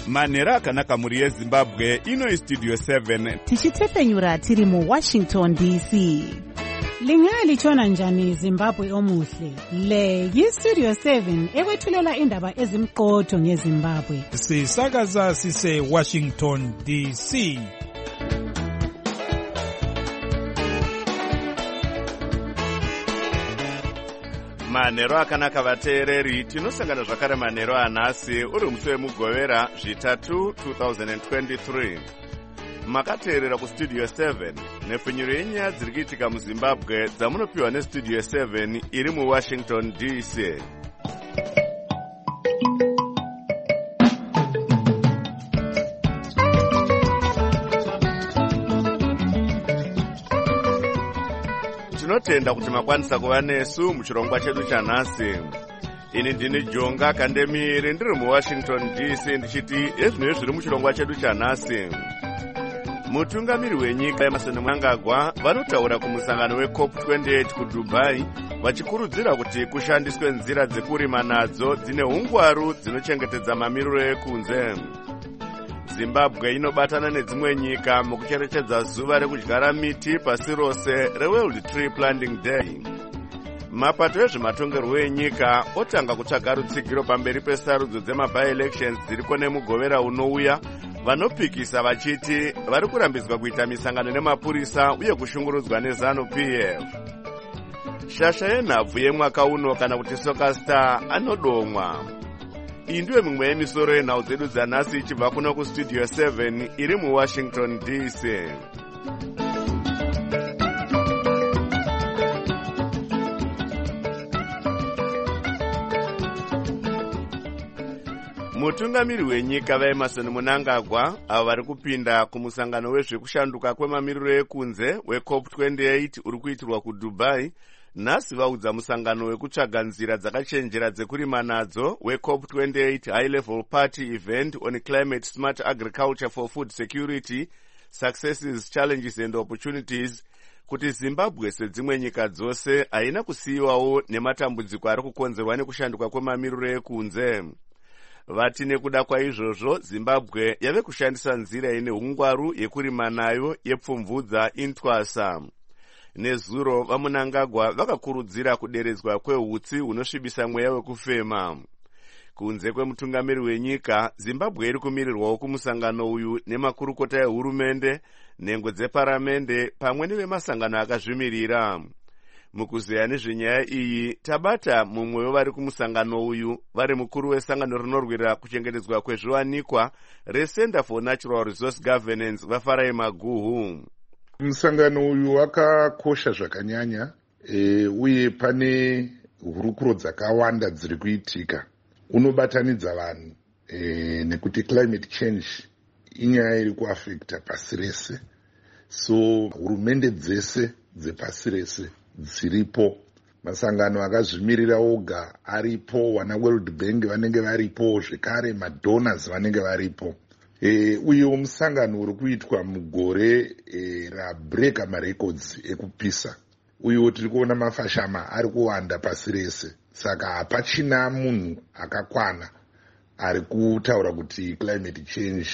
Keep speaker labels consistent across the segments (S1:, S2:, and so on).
S1: manhero akanaka muri yezimbabwe. Ino istudio 7
S2: tichitefenyura tiri muWashington DC. Lingalitshona njani Zimbabwe omuhle? Le yistudio 7 ekwethulela indaba ezimqotho ngeZimbabwe.
S3: Sisakaza sise Washington DC.
S1: manhero akanaka vateereri, tinosangana zvakare manhero anhasi uri musi wemugovera zvitatu 2023. makateerera kustudio 7 nepfenyuro yenyaya dziri kuitika muzimbabwe dzamunopiwa nestudio 7 iri muWashington DC. tinotenda kuti makwanisa kuva nesu muchirongwa chedu chanhasi. ini ndini Jonga Kandemiri ndiri muWashington DC ndichiti ezvinoi zviri muchirongwa chedu chanhasi. mutungamiri wenyika Emmerson Mnangagwa vanotaura kumusangano weCOP28 kuDubai vachikurudzira kuti kushandiswe nzira dzekurima nadzo dzine ungwaru dzinochengetedza mamiriro ekunze. Zimbabwe inobatana nedzimwe nyika mukucherechedza zuva rekudyara miti pasi rose reWorld Tree Planting Day. mapato ezvematongerwo enyika otanga kutsvaga rutsigiro pamberi pesarudzo dzema-by-elections dziriko nemugovera unouya, vanopikisa vachiti vari kurambidzwa kuita misangano nemapurisa uye kushungurudzwa neZANU-PF. shasha yenhabvu yemwaka uno kana kuti Soccer Star anodomwa. iyi ndiyo mimwe yemisoro yenhau dzedu dzanhasi ichibva kuno kustudio 7 iri muWashington DC. mutungamiri wenyika vaEmmerson Mnangagwa avo vari kupinda kumusangano wezvekushanduka kwemamiriro ekunze weCOP28 uri kuitirwa kuDubai nhasi vaudza musangano wekutsvaga nzira dzakachenjera dzekurima nadzo weCOP28 High Level Party Event on Climate Smart Agriculture for Food Security, Successes, Challenges and Opportunities kuti Zimbabwe sedzimwe nyika dzose haina kusiyiwawo nematambudziko ari kukonzerwa nekushanduka kwemamiriro ekunze. vati nekuda kwaizvozvo Zimbabwe yave kushandisa nzira ine ungwaru yekurima nayo yepfumvudza intwasa. nezuro vaMnangagwa vakakurudzira kuderedzwa kwehutsi hunosvibisa mweya wekufema. kunze kwemutungamiri wenyika, Zimbabwe iri kumirirwawo kumusangano uyu nemakurukota ehurumende, nhengo dzeparamende pamwe nevemasangano akazvimirira. mukuzeya nezvenyaya iyi tabata mumwe wevari kumusangano uyu vari mukuru wesangano rinorwira kuchengetedzwa kwezviwanikwa reCenter for Natural Resource Governance vaFarai Maguhu.
S4: musangano uyu wakakosha zvakanyanya uye pane hurukuro dzakawanda dziri kuitika. unobatanidza vanhu nekuti climate change inyaya iri kuafekta pasi rese, so hurumende dzese dzepasi rese dziripo. masangano akazvimirira oga aripo, wana World Bank vanenge varipo, zvekare madonors vanenge varipo. uyewo musangano uri kuitwa mugore rabreka marecords ekupisa. uyewo tiri kuona mafashama ari kuwanda pasi rese, saka hapachina munhu akakwana ari kutaura kuti climate change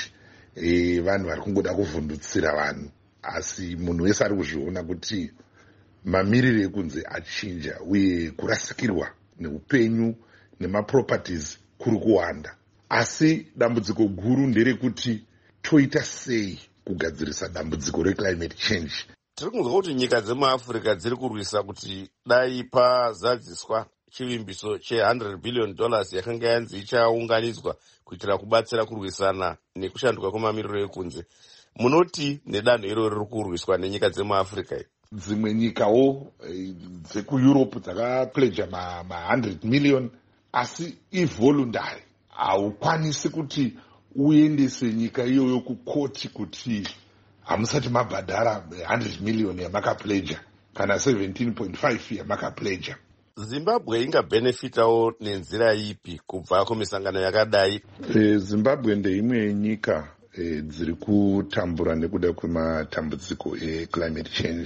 S4: vanhu vari kungoda kuvhundutsira vanhu, asi munhu wese ari kuzviona kuti mamiriro ekunze achinja uye kurasikirwa neupenyu nemaproperties kuri kuwanda. asi dambudziko guru nderekuti toita sei kugadzirisa dambudziko reclimate change.
S5: tiri kunzwa kuti nyika dzemuAfrica dziri kurwisa kuti dai pazadziswa chivimbiso $100 billion yakanga yanzi ichaunganidzwa kuitira kubatsira kurwisana nekushanduka kwemamiriro ekunze. munoti nedanho iro riri kurwiswa nenyika dzemuAfrica?
S4: dzimwe nyikawo dzekuEurope dzakapledja ma100 million, asi ivoluntary. haukwanisi kuti uendese nyika iyoyo kukoti kuti hamusati mabhadhara 100 million yamakapledja kana 17.5 yamakapledja.
S5: Zimbabwe ingabhenefitawo nenzira ipi kubva kumisangano yakadai?
S4: Zimbabwe ndeimwe yenyika dziri kutambura nekuda kwematambudziko eclimate change.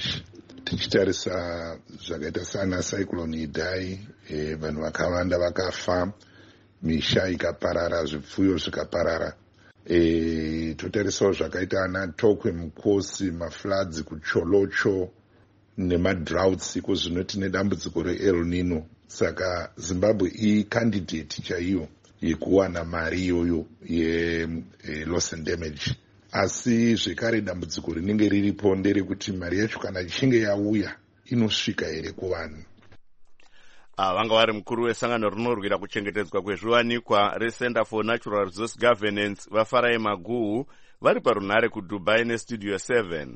S4: tichitarisa zvakaita sana cyclone Idai, vanhu vakawanda vakafa, misha ikaparara, zvipfuyo zvikaparara. totarisawo zvakaita ana Tokwe Mukosi, mafloods kuCholocho nemadroughts. Iko zvino tine dambudziko reEl Nino. Saka Zimbabwe candidate chaiyo yekuwana mari iyoyo ye-loss and damage. Asi zvekare dambudziko rinenge riripo nderekuti mari yacho kana ichinge yauya inosvika here kuvanhu.
S1: Vanga vari mukuru wesangano rinorwira kuchengetedzwa kwezviwanikwa reCenter for Natural Resource Governance vaFarai Maguhu vari parunhare kuDubai neStudio 7.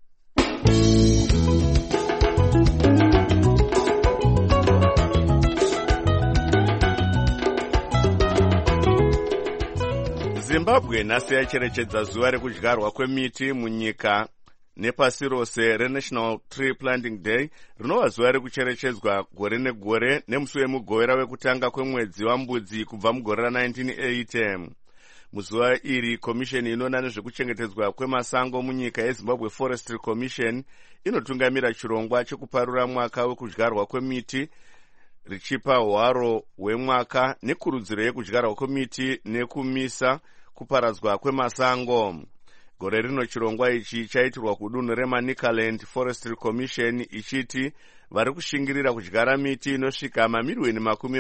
S1: Zimbabwe nhasi yacherechedza zuva rekudyarwa kwemiti munyika nepasi rose reNational Tree Planting Day, rinova zuva rekucherechedzwa gore negore nemusi wemugovera wekutanga kwemwedzi waMbudzi kubva mugore ra1980. Muzuva iri komisheni inoona nezvekuchengetedzwa kwemasango munyika yeZimbabwe Forestry Commission inotungamira chirongwa chekuparura mwaka wekudyarwa kwemiti, richipa hwaro hwemwaka nekurudziro yekudyarwa kwemiti nekumisa kuparadzwa kwemasango. Gore rino chirongwa ichi chaitirwa kudunhu reManicaland Forestry Commission ichiti vari kushingirira kudyara miti inosvika mamiliyoni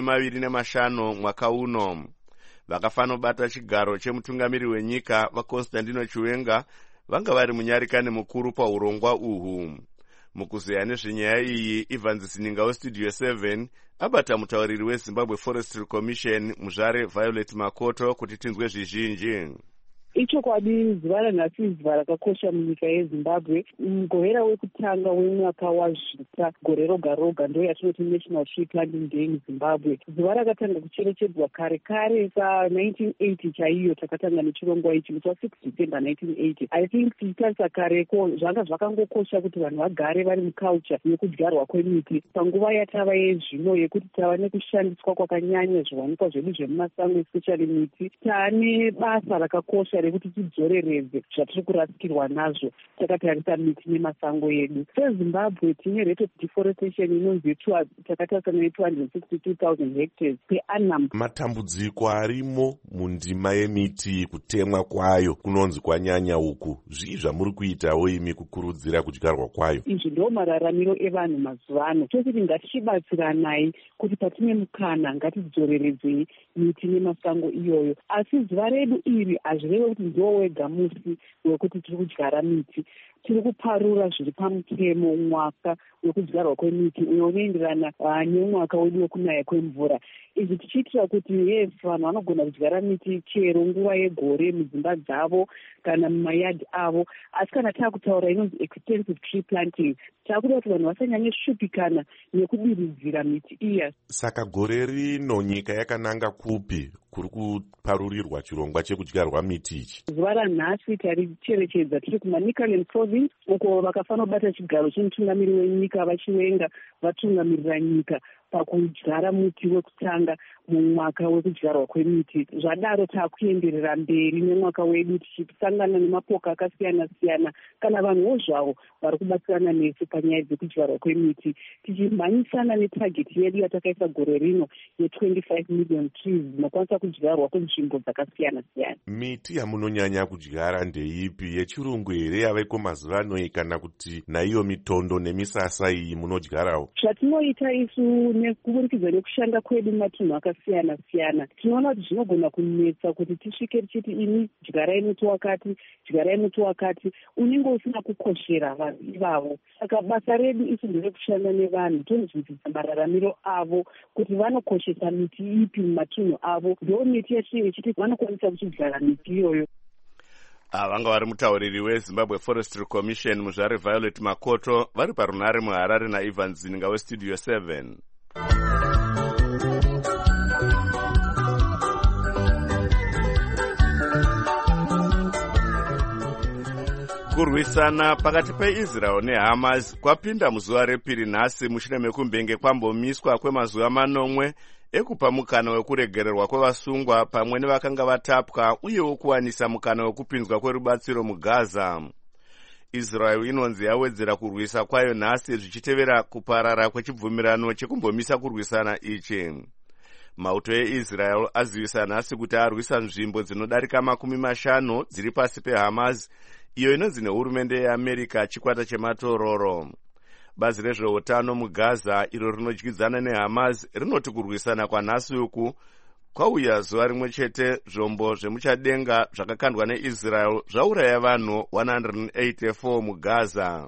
S1: 25 mwaka uno. Vakafanobata chigaro chemutungamiri wenyika vaConstantino Chiwenga vanga vari munyarikani mukuru paurongwa uhu. Mukuzeya nezvenyaya iyi, Evans Sininga weStudio 7 abata mutauriri weZimbabwe Forestry Commission Muzvare Violet Makoto kuti tinzwe zvizhinji.
S6: Ichokwadi zuva ranhasi zuva rakakosha munyika yeZimbabwe. Mugovera wekutanga wemwaka wazvita gore roga roga ndo yatinoti National Tree Planting Day muZimbabwe. Zuva rakatanga kucherechedzwa kare kare sa1980 chaiyo takatanga nechirongwa ichi musi wa6 December 1980. I think tichitarisa kareko zvanga zvakangokosha kuti vanhu vagare vari muculture yekudyarwa kwemiti. Panguva yatava yezvino yekuti tava nekushandiswa kwakanyanya zviwanikwa zvedu zvemumasango especially miti, taane basa rakakosha rekuti tidzoreredze zvatiri kurasikirwa nazvo takatarisa miti nemasango edu. SeZimbabwe tine rate of deforestation inonzi takatarisa ne262,000 hectares per annum.
S7: Matambudziko arimo mundima yemiti kutemwa kwayo kunonzi kwanyanya uku, zvii zvamuri kuitawo imi kukurudzira kudyarwa kwayo?
S6: Izvi ndo mararamiro evanhu mazuva ano. Tositi ngatichibatsiranai kuti patine mukana ngatidzoreredzei miti nemasango iyoyo. Asi zuva redu iri hazvireve kuti ndo wega musi wekuti tiri kudyara miti. Tiri kuparura zviri pamutemo mwaka wekudyarwa kwemiti uyo unoenderana nemwaka wedu wekunaya kwemvura. Izvi tichiitira kuti vanhu vanogona kudyara miti chero nguva yegore mudzimba dzavo kana mumayadhi avo. Asi kana taakutaura inonzi extensive tree planting, taakuda kuti vanhu vasanyanye shupikana nekudiridzira miti iya.
S7: Saka gore rino nyika yakananga kupi kuri kuparurirwa chirongwa chekudyarwa miti ichi?
S6: Zuva ranhasi taricherechedza tiri kuManicaland Province, uko vakafanobata chigaro chemutungamiri wenyika vaChiwenga vatungamirira nyika pakudyara muti wekutanga mumwaka wekudyarwa kwemiti. Zvadaro taakuenderera mberi nemwaka wedu tichisangana nemapoka akasiyana siyana kana vanhuwo zvavo vari kubatsirana nesu panyaya dzekudyarwa kwemiti, tichimhanyisana netageti yedu yatakaisa gore rino ye25 million trees dzinokwanisa kudyarwa kunzvimbo dzakasiyana siyana.
S7: Miti yamunonyanya kudyara ndeipi, yechirungu here yaveko mazuva ano kana kuti naiyo mitondo nemisasa iyi munodyarawo?
S6: Zvatinoita isu nekuburikidza nekushanda kwedu matunhu akasiyana siyana, tinoona kuti zvinogona kunetsa kuti tisvike tichiti ini dyarai muti wakati, dyarai muti wakati, unenge usina kukoshera vanhu ivavo. Saka basa redu isu nderekushanda nevanhu, tonzwisisa mararamiro avo kuti vanokoshesa miti ipi mumatunhu avo, ndo miti yatinenge tichiti vanokwanisa kuchidyara miti iyoyo.
S1: Vanga vari mutauriri weZimbabwe Forestry Commission Muzvare Violet Makoto vari parunhare muHarare naEvans Sininga weStudio 7. Kurwisana pakati peIsrael neHamas kwapinda muzuva repiri nhasi mushure mekunge kwambomiswa kwemazuva 9 ekupa mukana wekuregererwa kwevasungwa pamwe nevakanga vatapwa uyewo kuwanisa mukana wekupinzwa kwerubatsiro muGaza. Israel inonzi yawedzera kurwisa kwayo nhasi zvichitevera kuparara kwechibvumirano chekumbomisa kurwisana ichi. mauto eIsrael azivisa nhasi kuti arwisa nzvimbo dzinodarika 50 dziri pasi peHamas, iyo inonzi nehurumende yeAmerica chikwata chematororo. Bazi rezveutano muGaza, iro rinodyidzana neHamas, rinoti kurwisana kwanhasi uku kwauya zuva rimwe chete zvombo zvemuchadenga zvakakandwa neIsrael zvauraya vanhu 184 muGaza.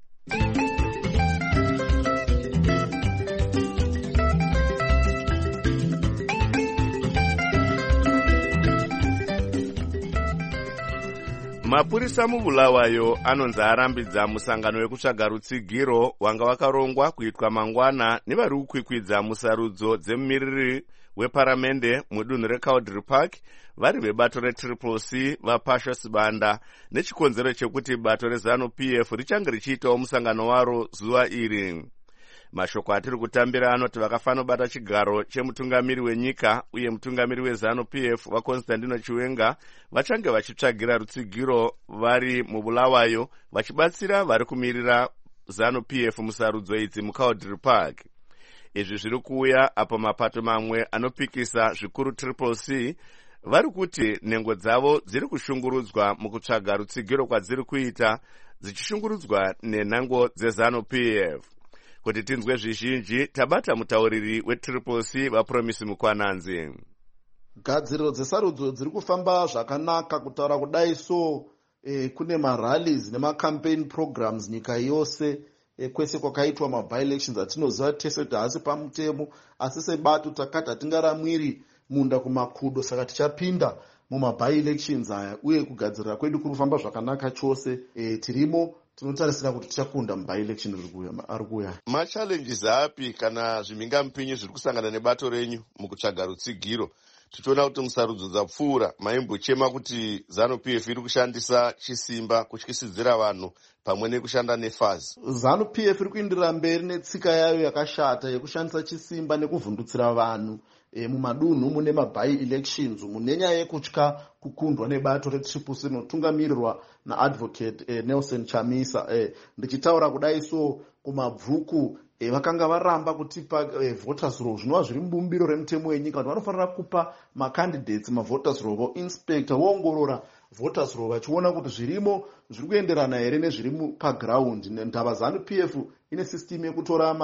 S1: Mapurisa muBulawayo anonzi arambidza musangano wekutsvaga rutsigiro wanga wakarongwa kuitwa mangwana nevari kukwikwidza musarudzo dzemumiriri weparamende mudunhu reCaudry Park, vari vebato reCCC vaPasha Sibanda, nechikonzero chekuti bato reZANU-PF richange richiitawo musangano waro zuva iri. Mashoko atiri kutambira anoti vakafanobata chigaro chemutungamiri wenyika uye mutungamiri weZANU-PF vaConstantino Chiwenga vachange vachitsvagira rutsigiro vari muBulawayo, vachibatsira vari kumirira ZANU-PF musarudzo idzi muCaudry Park. Izvi zviri kuuya apo mapato mamwe anopikisa zvikuru CCC vari kuti nhengo dzavo dziri kushungurudzwa mukutsvaga rutsigiro kwadziri kuita, dzichishungurudzwa nenhango dzeZANU-PF. Kuti tinzwe zvizhinji, tabata mutauriri weCCC vaPromisi Mukwananzi.
S8: Gadziriro dzesarudzo dziri kufamba zvakanaka. Kutaura kudai so kune marallies nemacampaign programs nyika yose, kwese kwakaitwa maby-elections atinoziva tese kuti haasi pamutemo, asi sebato takati hatingaramwiri munda kumakudo, saka tichapinda mumaby-elections aya, uye kugadzirira kwedu kuri kufamba zvakanaka chose. Tirimo, tinotarisira kuti tichakunda muby-election ari kuuya.
S5: Machallenges api kana zvimhingamupinyi zviri kusangana nebato renyu mukutsvaga rutsigiro? Tichiona kuti musarudzo dzapfuura maimbochema kuti ZANU-PF iri kushandisa chisimba kutyisidzira vanhu pamwe nekushanda nefazi.
S8: ZANU-PF iri kuenderera mberi netsika yayo yakashata yekushandisa chisimba nekuvhundutsira vanhu mumadunhu mune maby-elections, mune nyaya yekutya kukundwa nebato reCCC rinotungamirirwa naadvocate Nelson Chamisa. Ndichitaura kudai so kumabvuku vakanga varamba kutipa voters roll, zvinova zviri mubumbiro remutemo wenyika kuti vanofanira kupa macandidates mavoters roll, voinspector voongorora voters roll vachiona kuti zvirimo zviri kuenderana here nezviri paground. Ndava ZANU-PF ine system yekutora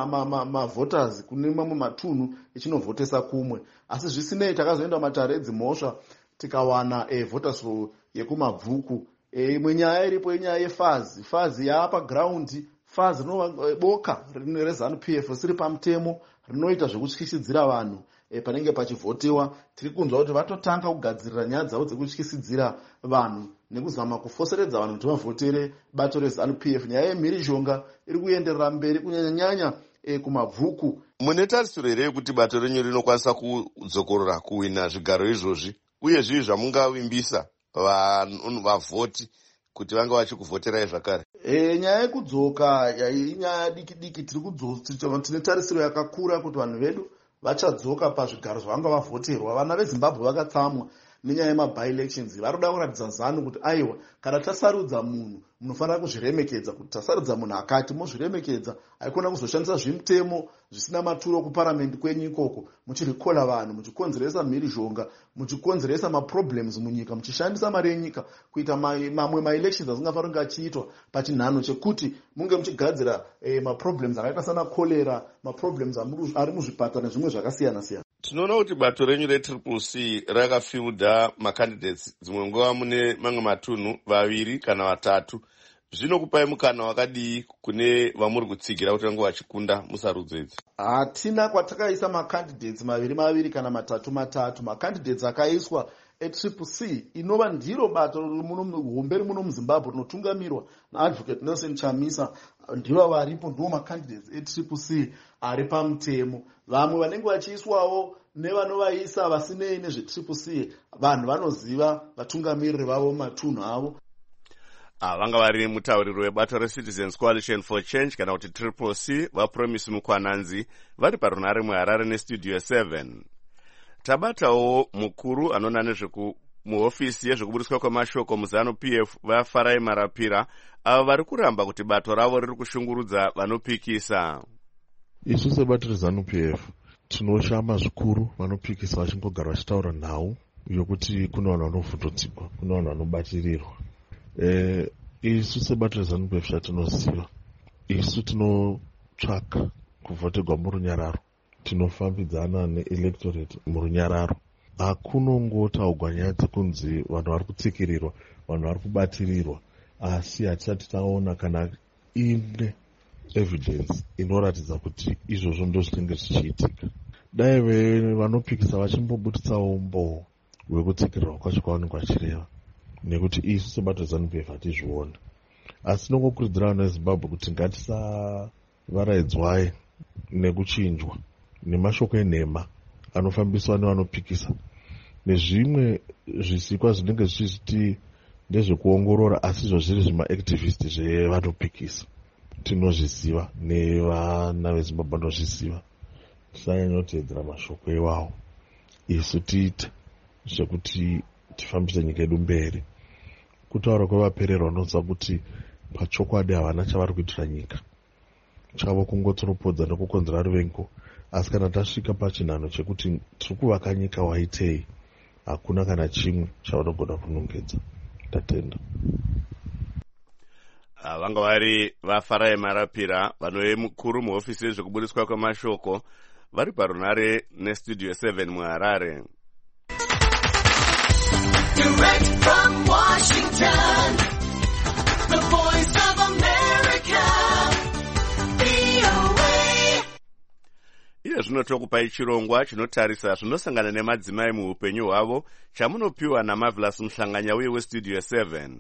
S8: mavoters kune mamwe matunhu ichinovhotesa kumwe, asi zvisinei takazoenda matare edzimhosva tikawana voters roll yekumabvuku. Imwe nyaya iripo inyaya yefazi yaapa ground. Fazi rinova boka reZANU-PF risiri pamutemo, rinoita zvekutyisidzira vanhu panenge pachivhotewa. Tiri kunzwa kuti vatotanga kugadzirira nyaya dzavo dzekutyisidzira vanhu nekuzama kufoseredza vanhu kuti vavhotere bato reZANU-PF. Nyaya yemhirizhonga iri kuenderera mberi kunyanya-nyanya kumabvuku.
S5: Mune tarisiro here yekuti bato renyu rinokwanisa kudzokorora kuwina zvigaro izvozvi, uye zvivi zvamungavimbisa vavhoti kuti vanga vachikuvhoterai zvakare?
S8: Nyaya yekudzoka inyaya diki-diki. Tine tarisiro yakakura kuti vanhu vedu vachadzoka pazvigaro zvavanga vavhoterwa. Vana veZimbabwe vakatsamwa nenyaya yemaby-elections. Vari kuda kuratidza ZANU kuti aiwa, kana tasarudza munhu munofanira kuzviremekedza, kuti tasarudza munhu akati mozviremekedza, haikona kuzoshandisa zvimutemo zvisina maturo kuparamendi kwenyu ikoko, muchirikola vanhu, muchikonzeresa mhirizhonga, muchikonzeresa maproblems munyika, muchishandisa mari yenyika kuita mamwe maelections asingafanira kunge achiitwa pachinhano chekuti munge muchigadzira maproblems akaita sana kolera, maproblems ari muzvipatara nezvimwe zvakasiyana-siyana.
S5: Tinoona kuti bato renyu reCCC rakafilda macandidates dzimwe nguva mune mamwe matunhu 2 kana 3. Zvinokupai mukana wakadii kune vamuri kutsigira kuti vange vachikunda musarudzo idzi?
S8: Hatina kwatakaisa macandidates 2 kana 3. Macandidates akaiswa eCCC inova ndiro bato hombe muno muZimbabwe rinotungamirwa naadvocate Nelson Chamisa, ndivo varipo, ndivo macandidates eCCC ari pamutemo. Vamwe vanenge vachiiswawo nevanovaisa vasinei nezveCCC, vanhu vanoziva vatungamiriri vavo matunhu avo.
S1: Vanga vari mutauriri webato reCitizens Coalition for Change kana kuti CCC vaPromisi Mukwananzi vari parunare muHarare nestudio 7. Tabatawo mukuru anona muhofisi yezvekubudiswa kwemashoko muZANU-PF vaFarai Marapira, ava vari kuramba kuti bato ravo riri kushungurudza vanopikisa.
S9: Isu sebato reZANU-PF tinoshama zvikuru vanopikisa vachimbogara vachitaura nhau yokuti kune vanhu vanovhundudzikwa, kune vanhu vanobatirirwa. Isu sebato reZANU-PF chatinoziva, isu tinotsvaka kuvhotegwa murunyararo, tinofambidzana neelectorate murunyararo. Hakunongotaugwa nyaya dzekunzi vanhu vari kutsikirirwa, vanhu vari kubatirirwa, asi hatisati taona kana ine evidence inoratidza kuti izvozvo ndo zvinenge zvichiitika. Dai vanopikisa vachimbobuditsawo umboo hwekutsikirirwa kwacho kwavanenge vachireva, nekuti isu sebato reZANU-PF hatizviona. Asi nongokurudzira vana veZimbabwe kuti ngatisavaraidzwai nekuchinjwa nemashoko enhema anofambiswa nevanopikisa nezvimwe zvisikwa zvinenge zvichiti ndezvekuongorora asi izvo zviri zvimaactivist zvevanopikisa. Tinozviziva nevana veZimbabwe vanozviziva. Tisanyanyotedzera mashoko iwawo, isu tiite zvekuti tifambise nyika yedu mberi. Kutaura kwevapererwa unoziva kuti pachokwadi havana chavari kuitira nyika, chavo kungotsoropodza nekukonzera ruvengo. Asi kana tasvika pachinhano chekuti tiri kuvaka nyika waitei, hakuna kana chimwe chavanogona kunongedza. Tatenda.
S1: Vanga vari vaFarai Marapira, vanove mukuru muhofisi yezvekubudiswa kwemashoko, vari parunare nestudio 7 muHarare. Direct from Washington, the voice of America, VOA. Iye zvino tokupai chirongwa chinotarisa zvinosangana nemadzimai muupenyu hwavo, chamunopiwa naMarvelous Muhlanganya uye westudio 7.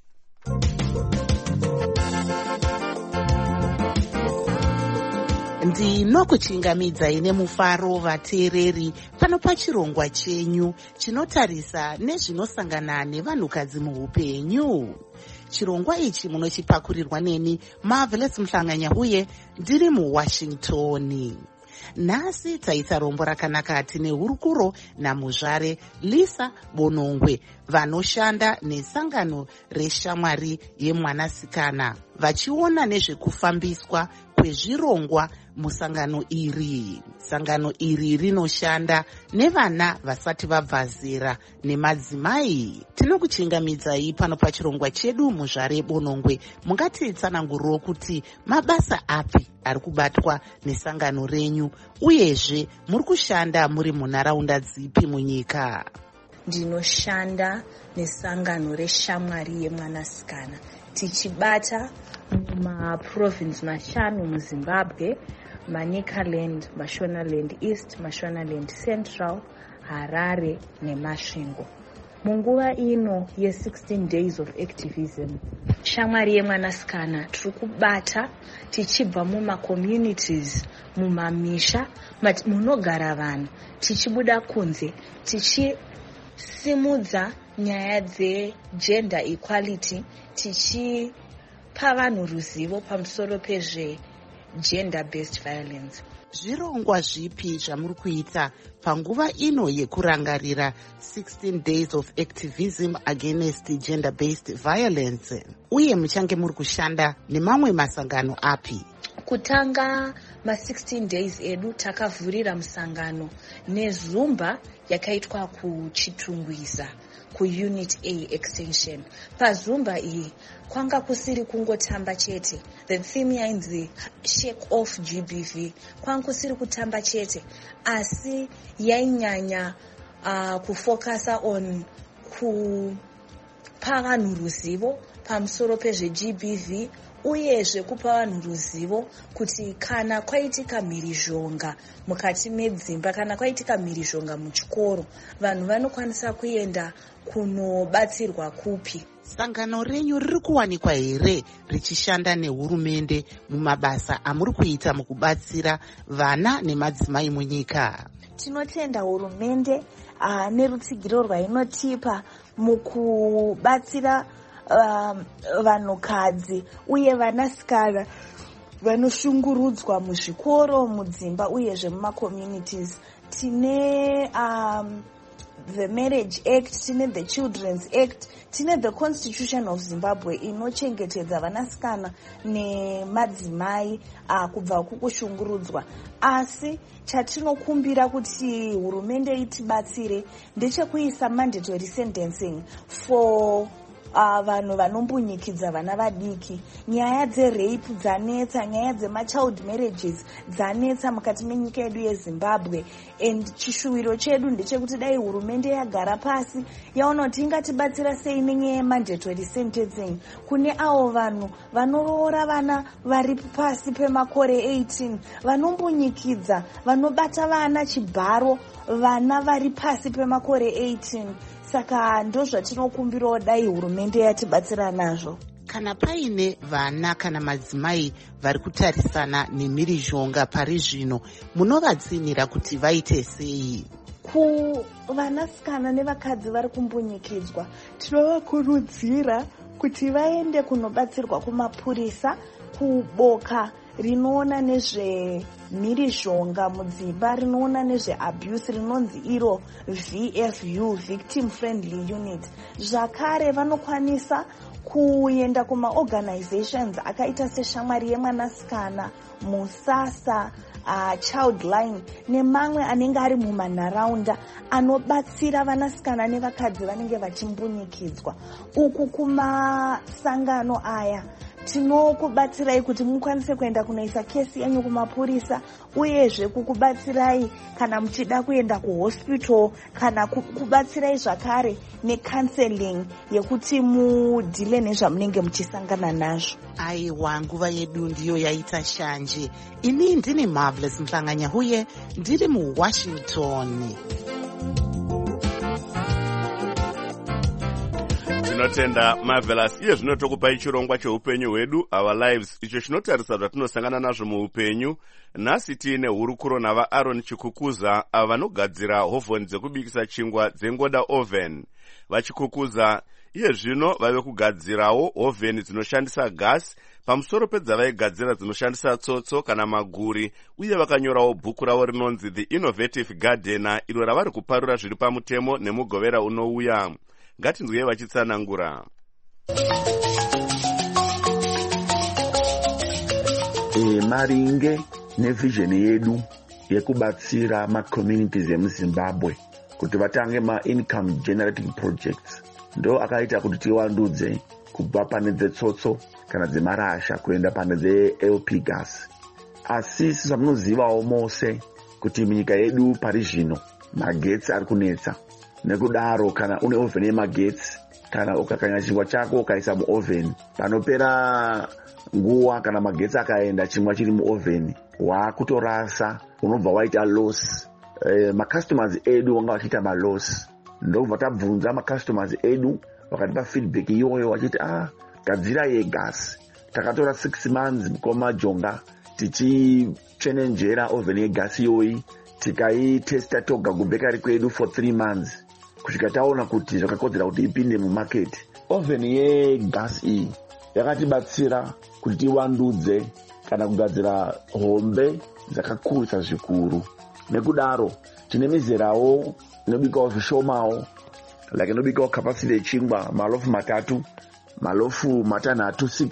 S10: Ndinokuchingamidzai nemufaro vateereri pano pachirongwa chenyu chinotarisa nezvinosangana nevanhukadzi muupenyu. Chirongwa ichi munochipakurirwa neni Marvelous Muhlanganya uye ndiri muWashington. Nhasi taita rombo rakanaka tine hurukuro namuzvare Lisa Bonongwe vanoshanda nesangano reshamwari yemwanasikana vachiona nezvekufambiswa kwezvirongwa musangano iri. Sangano iri rinoshanda nevana vasati vabva zera nemadzimai. Tinokuchingamidzai pano pachirongwa chedu muzvare Bonongwe. Mungatitsananguriro kuti mabasa api ari kubatwa nesangano renyu, uyezve muri kushanda muri munharaunda dzipi munyika?
S11: Ndinoshanda nesangano reshamwari yemwanasikana tichibata mumaprovinsi mashanu muZimbabwe: Manicaland, Mashonaland East, Mashonaland Central, Harare neMasvingo. Munguva ino ye16 days of activism, shamwari yemwanasikana tiri kubata tichibva mumacommunities, mumamisha munogara vanhu, tichibuda kunze tichisimudza nyaya dzegender equality, tichipa vanhu ruzivo pamusoro pezvegender based violence.
S10: Zvirongwa zvipi zvamuri kuita panguva ino yekurangarira 16 days of activism against gender based violence, uye muchange muri kushanda nemamwe masangano api?
S11: Kutanga ma16 days edu takavhurira musangano nezumba yakaitwa kuchitungwiza kuunit A extension. Pazumba iyi kwanga kusiri kungotamba chete, the theme yainzi shake off GBV, kwanga kusiri kutamba chete asi yainyanya kufocusa on kupa vanhu ruzivo pamusoro pezveGBV, uyezve kupa vanhu ruzivo kuti kana kwaitika mhirizhonga mukati medzimba, kana kwaitika mhirizhonga muchikoro, vanhu vanokwanisa kuenda kunobatsirwa kupi.
S10: Sangano renyu riri kuwanikwa here richishanda nehurumende mumabasa amuri kuita mukubatsira vana nemadzimai munyika?
S11: Tinotenda hurumende nerutsigiro rwainotipa mukubatsira vanhukadzi uye vanasikana vanoshungurudzwa muzvikoro, mudzimba uyezve mumacommunities. Tine the Marriage Act, tine the Children's Act, tine the Constitution of Zimbabwe inochengetedza vanasikana nemadzimai kubva kukushungurudzwa. Asi chatinokumbira kuti hurumende itibatsire ndechekuisa mandatory sentencing for vanhu vanombunyikidza vana vadiki. Nyaya dzerape dzanetsa, nyaya dzemachild marriages dzanetsa mukati menyika yedu yeZimbabwe. And chishuwiro chedu ndechekuti dai hurumende yagara pasi yaona kuti ingatibatsira sei nenyaya yemandatory sentencing kune avo vanhu vanoroora vana vari pasi pemakore 18, vanombunyikidza, vanobata vana chibharo, vana vari pasi pemakore 18. Saka ndozvatinokumbirawo dai hurumende yatibatsira nazvo.
S10: Kana paine vana kana madzimai vari kutarisana nemhirizhonga pari zvino, munovadzinira kuti vaite sei?
S11: Kuvanasikana nevakadzi vari kumbunyikidzwa, tinovakurudzira kuti vaende kunobatsirwa kumapurisa, kuboka rinoona nezvemhirizhonga mudzimba, rinoona nezveabuse rinonzi iro VFU, Victim Friendly Unit. Zvakare vanokwanisa kuenda kumaorganizations akaita seshamwari yemwanasikana, Musasa, Childline nemamwe anenge ari mumanharaunda anobatsira vanasikana nevakadzi vanenge vachimbunyikidzwa. Uku kumasangano aya tinokubatsirai kuti mukwanise kuenda kunoisa kesi yenyu kumapurisa, uyezve kukubatsirai kana muchida kuenda kuhospital, kana kubatsirai zvakare necounseling yekuti mudhile nezvamunenge muchisangana nazvo.
S10: Aiwa, nguva yedu ndiyo yaita shanje. Ini ndini Marvelous Mhlanganya huye ndiri muWashington.
S1: Tinotenda Marvelous. Iye zvino tokupai chirongwa cheupenyu hwedu, Our Lives, icho chinotarisa zvatinosangana nazvo muupenyu. Nhasi tiine hurukuro navaAaron Chikukuza ava vanogadzira hovhoni dzekubikisa chingwa dzengoda oven. Vachikukuza iye zvino vave kugadzirawo hovheni dzinoshandisa gasi pamusoro pedzavaigadzira dzinoshandisa tsotso kana maguri, uye vakanyorawo bhuku ravo rinonzi The Innovative Gardener, iro ravari kuparura zviri pamutemo nemugovera unouya. Ngatinzwei vachitsanangura.
S12: Maringe nevision yedu yekubatsira macommunities emuZimbabwe kuti vatange ma-income generating projects, ndo akaita kuti tiwandudze kubva pane dzetsotso kana dzemarasha kuenda pane dze-LP gas. Asi zvamunozivawo mose kuti munyika yedu pari zvino magetsi ari kunetsa. Nekudaro kana une oven yemagetsi, kana ukakanya chingwa chako ukaisa muoven, panopera nguwa kana magetsi akaenda chingwa chiri muoven wakutorasa, unobva waita loss. Macustomers edu wanga vachiita maloss. Ndobva tabvunza macustomers edu vakatipa feedback iyoyo vachiti gadzira yegas. Takatora 6 months mukoma jonga tichichenenjera oven yegasi iyoyi, tikaitesta toga kubekari kwedu for 3 months kusvika taona kuti zvakakodzera kuti ipinde mumarket. Oven yegas iyi yakatibatsira kuti tiwandudze kana kugadzira hombe dzakakurisa zvikuru. Nekudaro tine mizerawo inobikawo zvishomawo, like inobikawo capacity yechingwa malofu 3, malofu 6,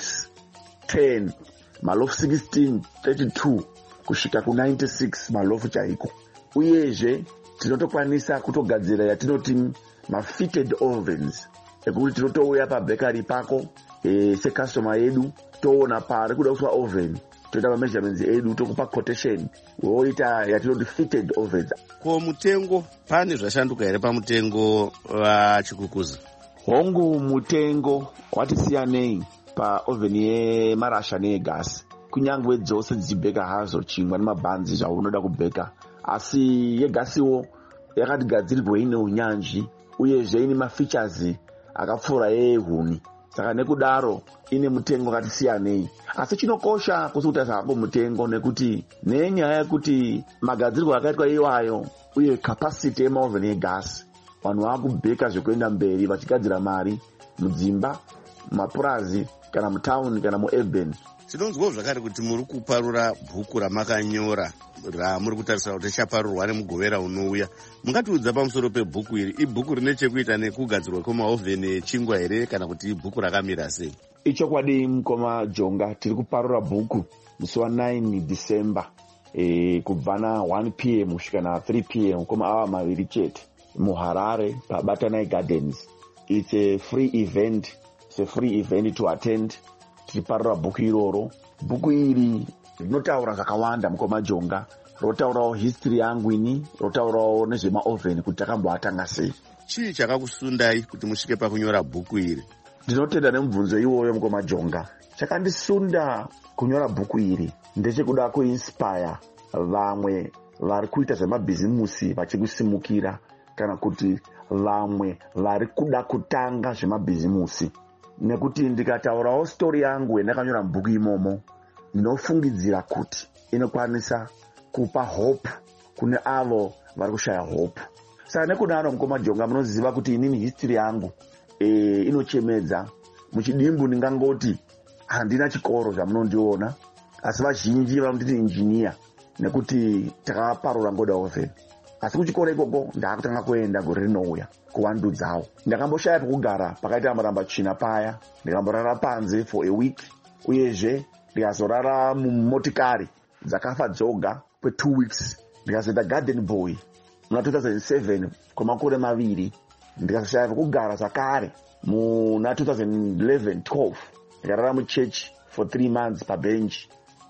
S12: 10, malofu 16, 32 kusvika ku96 malofu chaiko. Uyezve tinotokwanisa kutogadzira yatinoti ma-fitted ovens, ekuti tinotouya pabekari pako secustomer yedu, toona pari kuda kuswa oven, toita ma-measurements edu, tokupa quotation, woita yatinoti fitted ovens.
S5: Ko mutengo, pane zvashanduka here pamutengo Chikukuza?
S12: Hongu mutengo wati siyanei pa oven yemarasha neyegasi. Kunyangwe dzose dzichibheka hazo chingwa nemabhanzi zvaunoda kubheka, asi yegasiwo yakatigadzirirwa ine unyanzvi, uyezve ine mafeatures akapfuura yehuni. Saka nekudaro ine mutengo wakati siyanei, asi chinokosha kusukuta zvapo mutengo, nekuti nenyaya yekuti magadzirirwo akaitwa iwayo uye capacity yemaoven egasi, vanhu vakubheka zvekuenda mberi vachigadzira mari mudzimba, mapurazi kana mutauni kana muurban.
S5: Tinonzwawo zvakare kuti muri kuparura bhuku ramakanyora ramuri kutarisira kuti richaparurwa nemugovera unouya. Mungatiudza pamusoro pebhuku iri? Ibhuku rine chekuita nekugadzirwa kwemahovheni echingwa here kana kuti ibhuku rakamira sei?
S12: Ichokwadi mukoma Jonga, tiri kuparura bhuku musi wa9 December kubva na1 p.m. kusvika na3 p.m. koma ava maviri chete muHarare paBatanai Gardens. It's a free event. It's a free event to attend. Tiriparura bhuku iroro. Bhuku iri rinotaura zvakawanda mukoma Jonga. Rotaurawo history yangu ini, rotaurawo nezvemaovheni kuti takamboatanga sei.
S5: Chii chakakusundai kuti musvike pakunyora bhuku iri?
S12: Ndinotenda nemubvunzo iwoyo mukoma Jonga. Chakandisunda kunyora bhuku iri ndechekuda kuinspire vamwe vari kuita zvemabhizimusi vachikusimukira kana kuti vamwe vari kuda kutanga zvemabhizimusi. Nekuti ndikataurawo story yangu yandakanyora mubhuku imomo, ndinofungidzira kuti inokwanisa kupa hope kune avo vari kushaya hope. Saka nekudaro mukoma Jonga, munoziva kuti inini history yangu inochemedza. Muchidimbu ndingangoti handina chikoro zvamunondiona, asi vazhinji vanotiti injiniya nekuti takaparura ngoda ovheni. Asi kuchikoro ikoko ndakutanga kuenda gore rinouya kuvandudzawo. Ndakamboshaya pekugara pakaita maramba china paya, ndikamborara panze for a week, uyezve ndikazorara mumotikari dzakafa dzoga for 2 weeks. Ndikazoita garden boy muna 2007 kwamakore maviri. Ndikazoshaya pekugara zvakare muna 2011-12 ndikarara muchechi for 3 months pabench.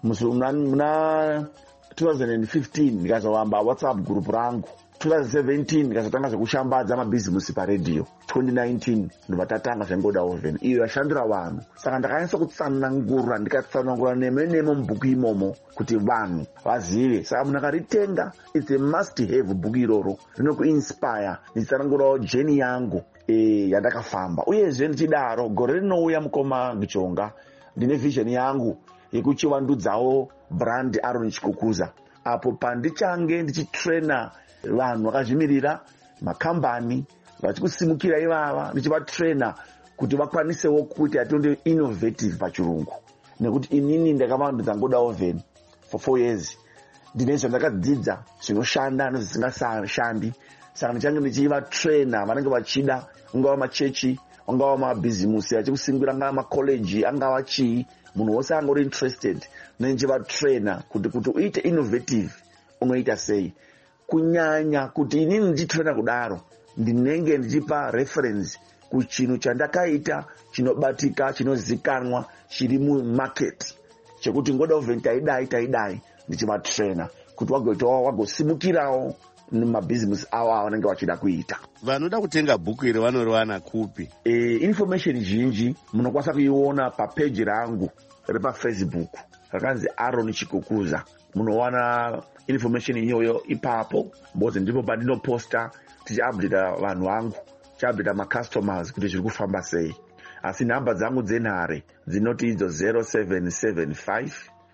S12: Muna 2015 ndikazovamba WhatsApp group rangu. 2017 ndikazotanga zvekushambadza mabhizimusi paredhiyo. 2019 ndobva tatanga zvengoda ovheni iyo yashandira vanhu. Saka ndakanyatsa kutsanangura, ndikatsanangura nemo mubhuku imomo kuti vanhu vazive. Saka munhu akaritenga, it's a must have bhuku iroro. Rinokuinspire ndichitsanangurawo jeni yangu yandakafamba. Uyezve ndichidaro gore rinouya mukoma Jonga, ndine vision yangu yekuchivandudzawo brand Aaron Chikukuza, apo pandichange ndichitraina vanhu vakazvimirira, makambani vachikusimukira ivava, ndichivatraina kuti vakwanisewo kuti atonde innovative pachirungu. Nekuti inini ndakavandudza ngoda ovheni for 4 years. Ndine zvandakadzidza zvinoshanda nezvisingashandi. Saka ndichange ndichivatraina vanenge vachida, ungava machechi, ungava mabhizimusi achikusimbira, angava makoleji, angava chii, munhu wose anga uri interested, nendichivatraina kuti uite innovative unoita sei. Kunyanya kuti inini ndichitraina kudaro, ndinenge ndichipa reference kuchinhu chandakaita chinobatika, chinozikanwa, chiri mumarket, chekuti ngoda ovheni taidai ndichivatraina kuti wagosimukirawo nemabhizimusi avo avanenge vachida kuita.
S5: Vanoda kutenga bhuku iri vanoriwana kupi?
S12: Information zhinji munokwanisa kuiona papeji rangu repafacebook rakanzi Aaron Chikukuza. Munowana information iyoyo ipapo, mbozi ndipo pandinoposta tichiupdata vanhu vangu, tichiupdata macustomers kuti zviri kufamba sei. Asi nhamba dzangu dzenhare dzinoti idzo 0775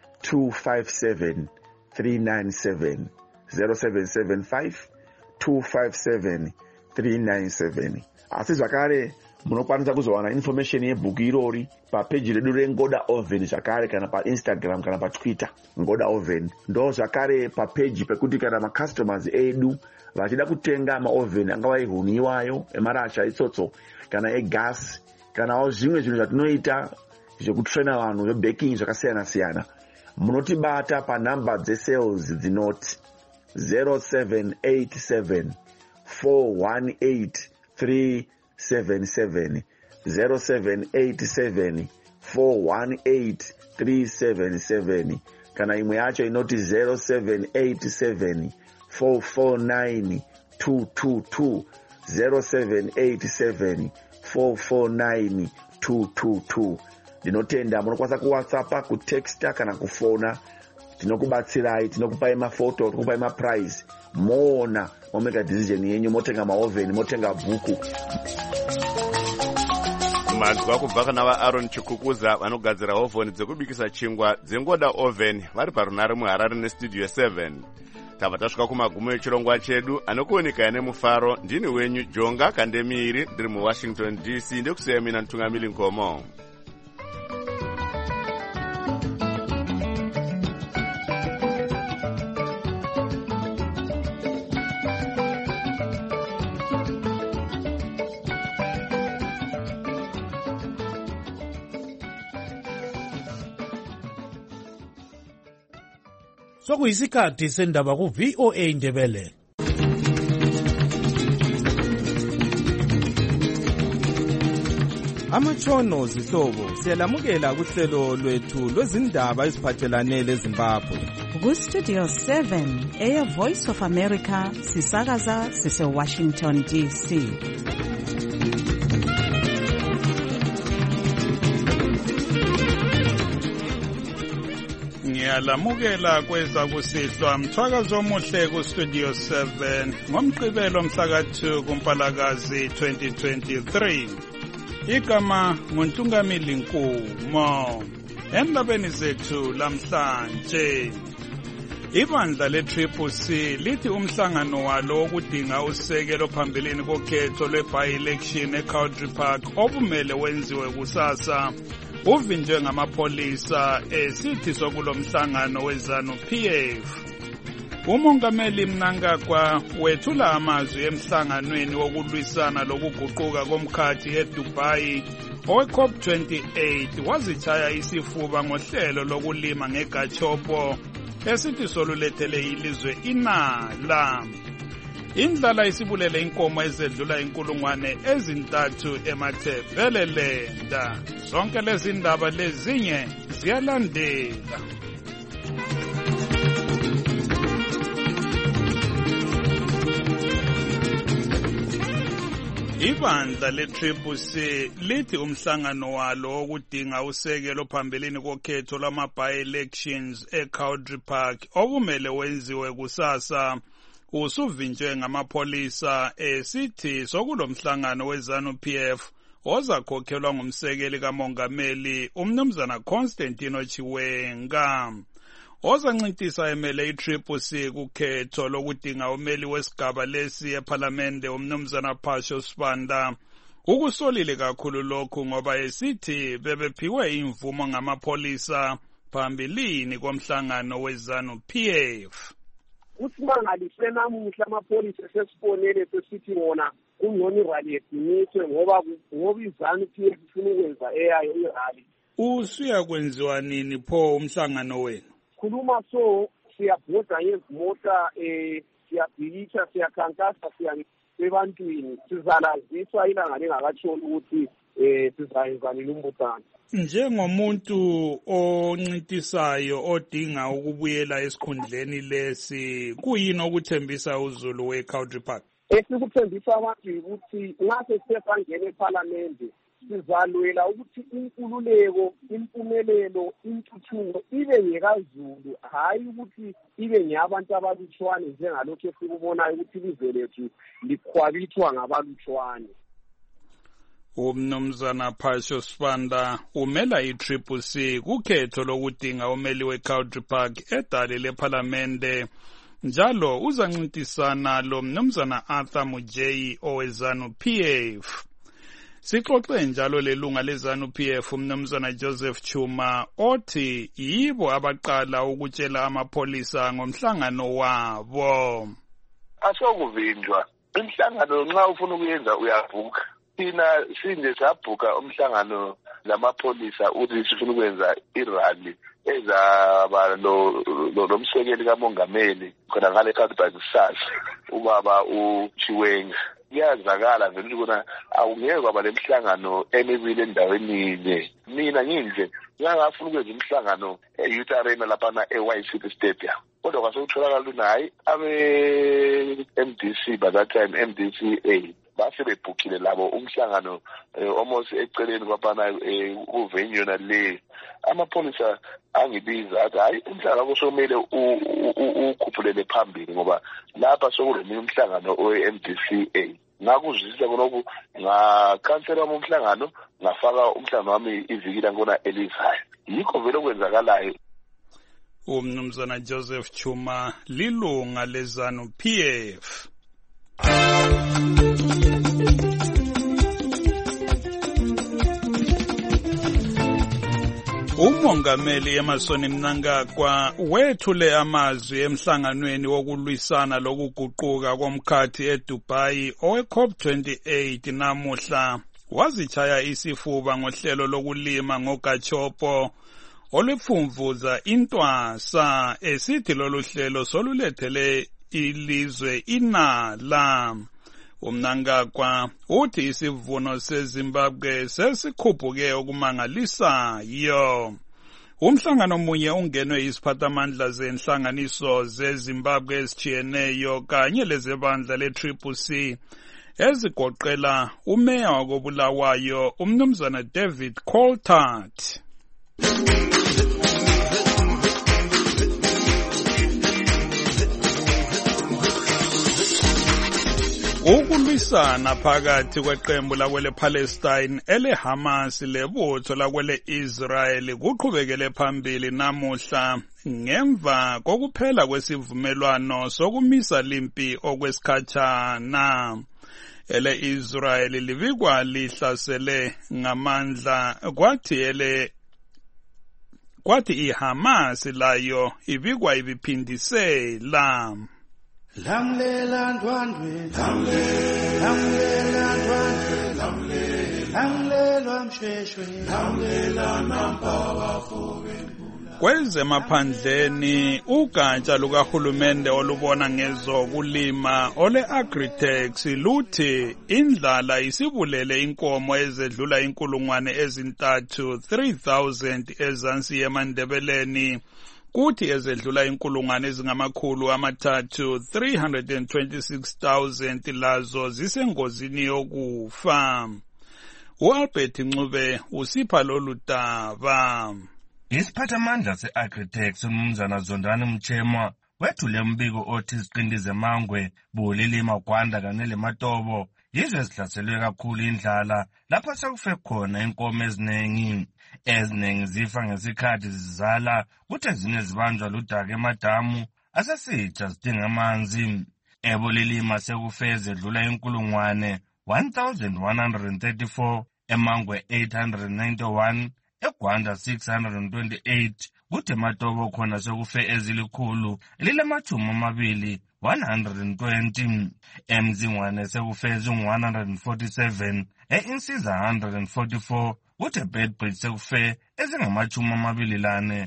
S12: 257 397 0775 257 397. Asi zvakare munokwanisa kuzowana information yebhuku irori papeji redu rengoda ovheni zvakare, kana paInstagram kana paTwitter ngoda ovheni. Ndo zvakare papeji pekuti kana macustomers edu vachida kutenga maovheni angava ehuniwayo, emarasha, itsotso kana egasi, kanawo zvimwe zvinhu zvatinoita zvekutraina vanhu vebaking zvakasiyana siyana, munotibata panhamba dzesales dzinoti 0787 418 377 0787 418 377, kana imwe yacho inoti 0787 449 222 0787 449 222. Ndinotenda munokwanisa kuwhatsappa, kutexta kana kufona. Tinokubatsirai, tinokupai mafoto, tinokupai maprize, moona momeka decision yenyu, motenga maovheni, motenga bhuku.
S1: Manzwa kubva kana vaAaron Chikukuza vanogadzira ovheni dzekubikisa chingwa dzengoda ovheni vari parunare muHarare nestudio 7. Tabva tasvika kumagumo echirongwa chedu. Anokuoneka nemufaro ndini wenyu Jonga Kandemiri, ndiri muWashington DC. Ndekusiya mina Ntungamili Nkomo.
S3: sokuyisikhathi sendaba ku-VOA Indebele.
S13: Amatshono zihlobo siyalamukela kuhlelo lwethu lwezindaba eziphathelane leZimbabwe.
S2: Ku-Studio 7 Air Voice of America sisakaza sise-Washington DC.
S3: Ngiyalamukela kweza kusihlwa mthwakazi omuhle ku-Studio 7 ngomgqibelo mhlaka-2 kuMpalakazi 2023. Igama nguNtungamili Nkumo. Endabeni zethu lamhlanje, ibandla le-CCC lithi umhlangano walo wokudinga usekelo phambilini kokhetho lwe-by-election eCountry Park obumele wenziwe kusasa uvinjwe ngamapholisa esithi sokulo mhlangano weZANU-PF. Umongameli Mnangagwa wethula amazwi emhlanganweni wokulwisana lokuguquka komkhathi eDubai owe-COP28 wazitshaya isifuba ngohlelo lokulima ngegachopo esithi solulethele ilizwe inala. Indlala isibulele inkomo ezedlula 3,000 eMathebelelenda. Zonke lezi ndaba lezinye ziyalandela. Ibandla le-CCC lithi umhlangano walo wokudinga usekelo phambilini kokhetho lwama-by-elections eCountry Park obumele wenziwe kusasa usuvinjwe ngamapholisa esithi sokulo mhlangano weZANU-PF ozakhokhelwa ngumsekeli kamongameli umnumzana Constantino Chiwenga. Ozancintisa emele i-CCC kukhetho lokudinga umeli wesigaba lesi ephalamende umnumzana Phasho Sibanda ukusolile kakhulu lokhu ngoba esithi bebephiwe imvumo ngamapholisa phambilini komhlangano weZANU-PF.
S14: Usimangaliswe namuhla amapholisa sesibonele sesithi wona kungcono irali yeginiswe ngoba iZANU-PF ifuna ukwenza eyayo irali.
S3: Usuyakwenziwa nini pho umhlangano wenu?
S14: Khuluma so siyabhoda ngezimota siyabhikisha siyakhankasa siya ebantwini sizalaziswa ilanga lingakatshoni ukuthi sizayenzani lumbuthano.
S3: Njengomuntu oncintisayo odinga ukubuyela esikhundleni lesi kuyini okuthembisa uZulu weCountry Park?
S14: Esikuthembisa abantu ukuthi nxa sesifangene ePhalamende sizalwela ukuthi inkululeko, impumelelo, intuthuko ibe ngekaZulu, hayi ukuthi ibe ngeyabantu abalutshwane njengalokho esikubonayo ukuthi ilizwe lethu likhwabithwa ngabalutshwane.
S3: Umnumzana Phasho Sibanda umela i-CCC kukhetho lokudinga umeli weCountry Park edale lePhalamende. Njalo uzancintisana lo mnumzana Arthur Mujeyi oweZANU-PF. Sixoxe njalo lelunga leZANU-PF umnumzana Joseph Chuma othi yibo abaqala ukutshela amapholisa ngomhlangano wabo.
S15: Asokuvinjwa umhlangano nxa ufuna ukuyenza uyabhuka. Thina sinje sabhuka umhlangano lamapholisa uthi sifuna ukwenza irally ezaba lomsekeli kamongameli khona ngale Country kusasa ubaba uChiwenga. Kuyazakala vele ukuthi akungeke kwaba lemhlangano emibili endaweni yinye. Mina nginje ngingafuna ukwenza umhlangano eYouth Arena lapha eWhite City Stadium. Kodwa kwasokutholakala unayi abe-MDC by that time MDCA base bebhukile labo umhlangano almost eceleni kwabana kuvenue yona le. Amapholisa angibiza athi hayi umhlangano kusomele ukhuphulele phambili ngoba lapha sokuleminye umhlangano owe-MDCA. Ngakuzwisisa konoku ngakhansela umhlangano ngafaka umhlangano wami iviki langona elizayo. Yikho vele okwenzakalayo.
S3: Umnumzana Joseph Chuma lilunga leZANU-PF. Umongameli Emmerson Mnangagwa wethule amazwi emhlanganweni wokulwisana lokuguquka komkhathi eDubai owe-COP28 namuhla. Wazitshaya isifuba ngohlelo lokulima ngogachopo olufumvuza intwasa esithi lolu hlelo solulethele ilizwe inala. Umnangagwa uthi isivuno seZimbabwe sesikhuphuke okumangalisayo. Umhlangano munye ungenwe iziphathamandla zenhlanganiso zeZimbabwe ezitshiyeneyo kanye lezebandla le-CCC ezigoqela umeya wakobulawayo umnumzana David Coltart. Ukulwisana phakathi kweqembu lakwele Palestine ele-Hamas lebutho lakwele Israel kuqhubekele phambili namuhla ngemva kokuphela kwesivumelwano sokumisa limpi okwesikhatshana. Ele-Israel libikwa lihlasele ngamandla kwathi iHamas layo ibikwa ibiphindisela.
S16: Lamlela ndwandwe, lamlela ndwandwe, lamlela mshweshwe, lamlela nampawa fobe.
S3: Kwezemaphandleni ugatsha lukahulumende olubona ngezokulima ole-Agritex luthi indlala isibulele inkomo ezedlula 3,000 ezansi yeMandebeleni. Kuthi ezedlula 326,000 lazo zisengozini yokufa. U-Albert Ncube usipha lolu daba.
S17: Isiphathamandla se-Agritex umnumzana Zondani Mchema wethule umbiko othi iziqindi zemangwe, bulilima Gwanda kanye leMatobo yizo ezihlaselwe kakhulu indlala lapho sekufe khona inkomo eziningi. Eziningi zifa ngesikhathi zizala kuthi ezinye zibanjwa ludaka emadamu asesitsha zidinga amanzi. Ebulilima sekufe ezedlula 1,134, emangwe 891, eGwanda 628, kuthi eMatobo khona sekufe ezilikhulu elilamatshumi 120, eMzingwane sekufe 147, e-Insiza 144, kuthi eBedbridge sekufe ezingamashumi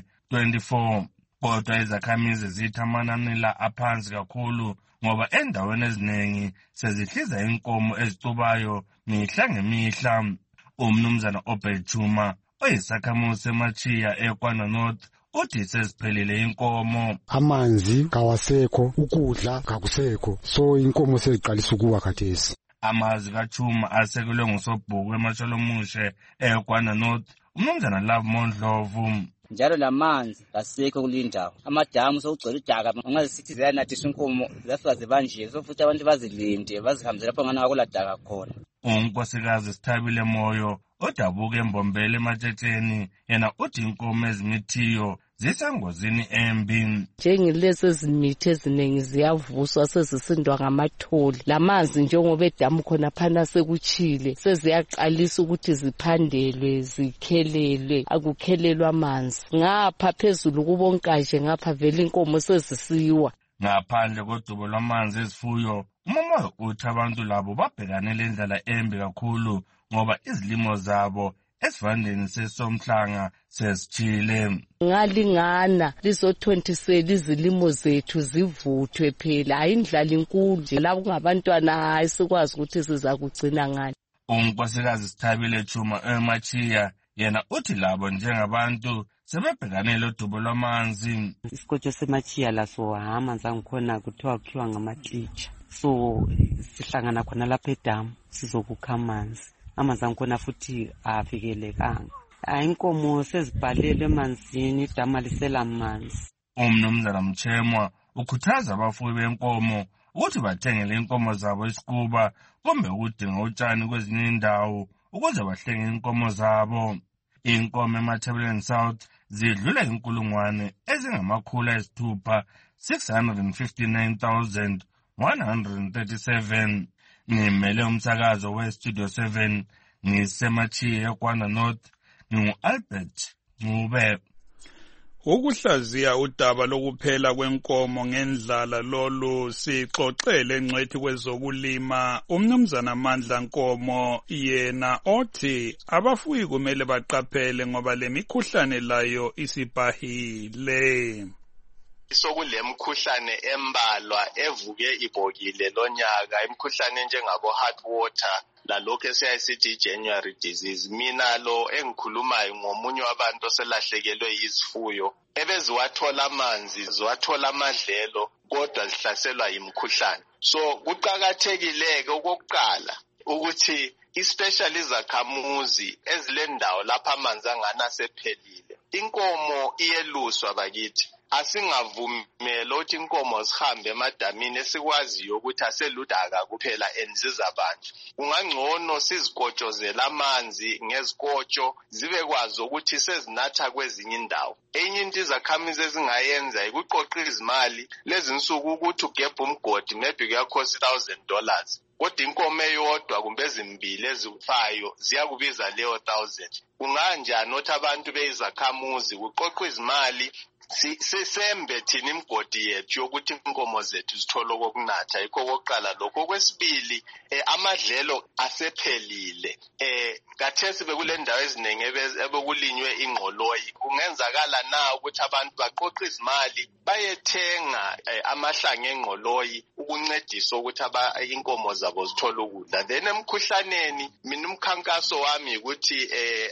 S17: 24. Kodwa izakhamizi zithi amanani la aphansi kakhulu ngoba endaweni eziningi sezihliza inkomo ezixubayo mihla ngemihla. Umnumzana Obechuma oyisakhamuzi seMachiya eKwana North uthi seziphelile inkomo.
S18: Amanzi kawasekho, ukudla kakusekho, so inkomo seziqalisa ukuwa khathesi.
S17: Amazwi kaChuma asekelwe nguSobhuku eMasholomushe eKwana North umnumzana Love Mondlovu.
S19: Njalo lamanzi kasekho kulindawo, amadamu sokugcwele udaka ngazisithi ziyanathisa inkomo zafika zibanjiwe, so futhi abantu bazilinde bazihambele lapho ngana akuladaka khona.
S17: Unkosikazi Sithabile Moyo odabuka embombele ematshetsheni yena uthi inkomo ezimithiyo zisengozini embi.
S20: Njengelezi ezimithi eziningi ziyavuswa sezisindwa ngamatholi, lamanzi njengoba edamu khona phana sekuchile seziyaqalisa ukuthi ziphandelwe zikhelelwe, akukhelelwa amanzi ngapha phezulu kubonkaje ngapha vele inkomo sezisiwa.
S17: Ngaphandle kodubo lwamanzi ezifuyo, uMomoyo uthi abantu labo babhekane lendlela embi kakhulu ngoba izilimo zabo esivandeni seSomhlanga sesichile.
S20: Ngalingana lizothontisela izilimo zethu zivuthwe phela, ayindlala inkulu nje la kungabantwana hayi sikwazi ukuthi siza kugcina ngani.
S17: Unkosikazi Sithabile Chuma eMachiya yena uthi labo njengabantu sebebhekane lodubo lwamanzi.
S21: Isikotho seMachiya laso amanzi angikhona kuthiwa kukhiwa ngamatitsha, so sihlangana khona lapha edamu sizokukha amanzi. Amanzi angikhona futhi avikelekanga. Inkomo sezibhalelwe emanzini, idama lisela amanzi.
S17: Umnumzana Mchemwa ukhuthaza abafuyi benkomo ukuthi bathengele inkomo zabo isikuba kumbe ukudinga utshani kwezinye indawo ukuze bahlenge inkomo zabo. Inkomo eMatabeleland South zidlula 659,137. Ngimele umsakazo weStudio 7 ngiseMachiya eKwana North, ngingu-Albert Ncube.
S3: Ukuhlaziya udaba lokuphela kwenkomo ngendlala lolu sixoxele ngcwethi kwezokulima umnumzana Amandla Nkomo yena othi abafuyi kumele baqaphele ngoba lemikhuhlane layo isibhahile.
S4: Sokule mkhuhlane embalwa evuke ibhokile lonyaka imkhuhlane enjengabo heart water lalokho esiyasithi January disease. Mina lo engikhulumayo ngomunye wabantu oselahlekelwe izifuyo ebeziwathola amanzi ziwathola amadlelo kodwa zihlaselwa imkhuhlane. So kuqhakathekile okokuqala ukuthi especially izakhamuzi ezilendawo lapha amanzi angana sephelile inkomo iyeluswa bakithi. Asingavumela ukuthi inkomo zihambe emadamini esikwaziyo ukuthi aseludaka kuphela enziza abantu. Kungangcono sizikotshozela amanzi ngezikotsho zibe kwazi ukuthi sezinatha kwezinye indawo. Enye into izakhamizi ezingayenza ikuqoqa izimali lezi nsuku ukuthi ugebhe umgodi maybe kuyakhosta $1,000. Kodwa inkomo eyodwa kumbe ezimbili ezifayo ziyakubiza leyo 1000. Kunganjani ukuthi abantu beyizakhamuzi kuqoqwa izimali sisembe thina imgodi yethu yokuthi inkomo zethu zithola okunatha yikho kokuqala lokho. Kwesibili amadlelo asephelile kathesi bekule ndawo eziningi ebekulinywe ingqoloyi. Kungenzakala na ukuthi abantu baqoqa izimali bayethenga amahlanga engqoloyi ukuncedisa ukuthi inkomo zabo zithola ukudla. Then emkhuhlaneni mina umkhankaso wami ukuthi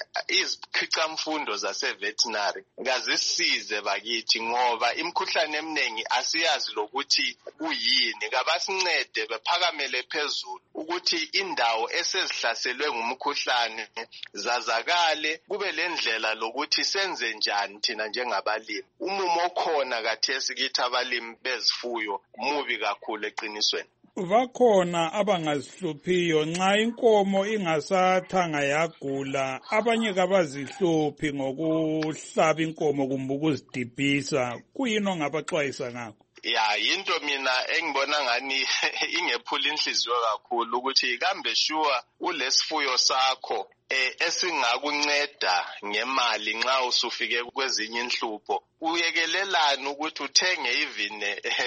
S4: izikhicamfundo zase veterinary ngazisize bakithi ngoba imkhuhlane eminingi asiyazi lokuthi kuyini. Kabasincede bephakamele phezulu ukuthi indawo esezihlaselwe ngumkhuhlane zazakale kube lendlela lokuthi senze njani thina njengabalimi. Umumo okhona kathesi kithi abalimi bezifuyo mubi kakhulu eqinisweni.
S3: Bakhona abangazihluphiyo nxa inkomo ingasathanga yagula abanye kabazihluphi ngokuhlaba inkomo kumbe ukuzidibhisa. Kuyini ongabaxwayisa ngakho?
S4: Ya into mina engibona ngani ingephula inhliziyo kakhulu ukuthi kambe sure ulesifuyo sakho esingakunceda ngemali nxa usufike kwezinye inhlupho. Uyekelelana ukuthi uthenge even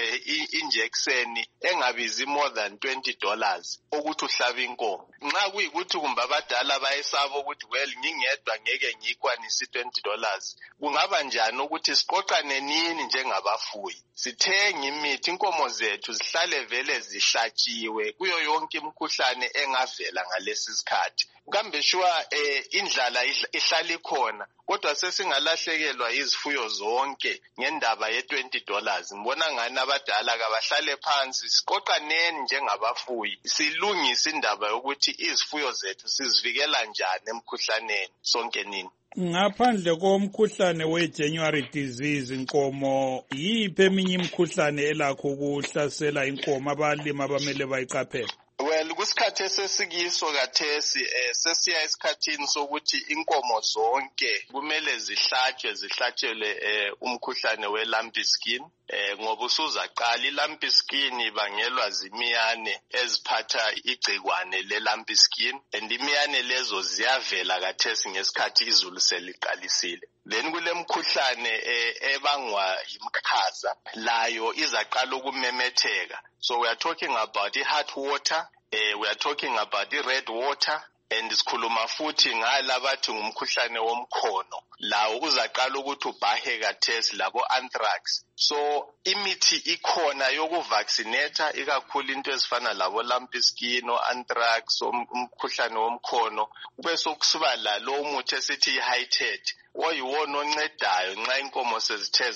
S4: injection engabizi more than $20 ukuthi uhlabe inkomo. Nxa kuyikuthi kumbe abadala bayesaba ukuthi well ngingedwa ngeke ngikwanise $20 kungaba njani ukuthi siqoqane nini njengabafuyi sithenge imithi inkomo zethu zihlale vele zihlatshiwe kuyo yonke imkhuhlane engavela ngalesi sikhathi. Kambe sure indlala ihlala ikhona kodwa sesingalahlekelwa izifuyo zonke ngendaba ye$20. Ngibona ngani abadala kabahlale phansi siqoqaneni njengabafuyi silungise indaba yokuthi izifuyo zethu sizivikela njani emkhuhlaneni sonke nini.
S3: Ngaphandle komkhuhlane we-January disease inkomo yiphi eminye imkhuhlane elakho ukuhlasela inkomo abalimi abamele bayiqaphele?
S4: Well kusikhathi esesikiso kathesi sesiya esikhathini sokuthi inkomo zonke kumele zihlatshelwe umkhuhlane we-lumpy skin. Ngoba usuzaqala i-lumpy skin ibangelwa zimiyane eziphatha igcikwane le-lumpy skin and imiyane lezo ziyavela kathesi ngesikhathi izulu seliqalisile. Then kule mkhuhlane ebangwa yimkhaza layo izaqala ukumemetheka. So we are talking about i-heart water, we are talking about i-red water, and sikhuluma futhi ngalabathi ngumkhuhlane womkhono lawo uzaqala ukuthi ubhahe kathesi labo anthrax. So imithi ikhona yokuvaccinate ikakhulu into ezifana labo lumpy skin o anthrax umkhuhlane womkhono kube sokusiba la lo muthi esithi i-high-ted oyiwona oncedayo nxa inkomo sezithe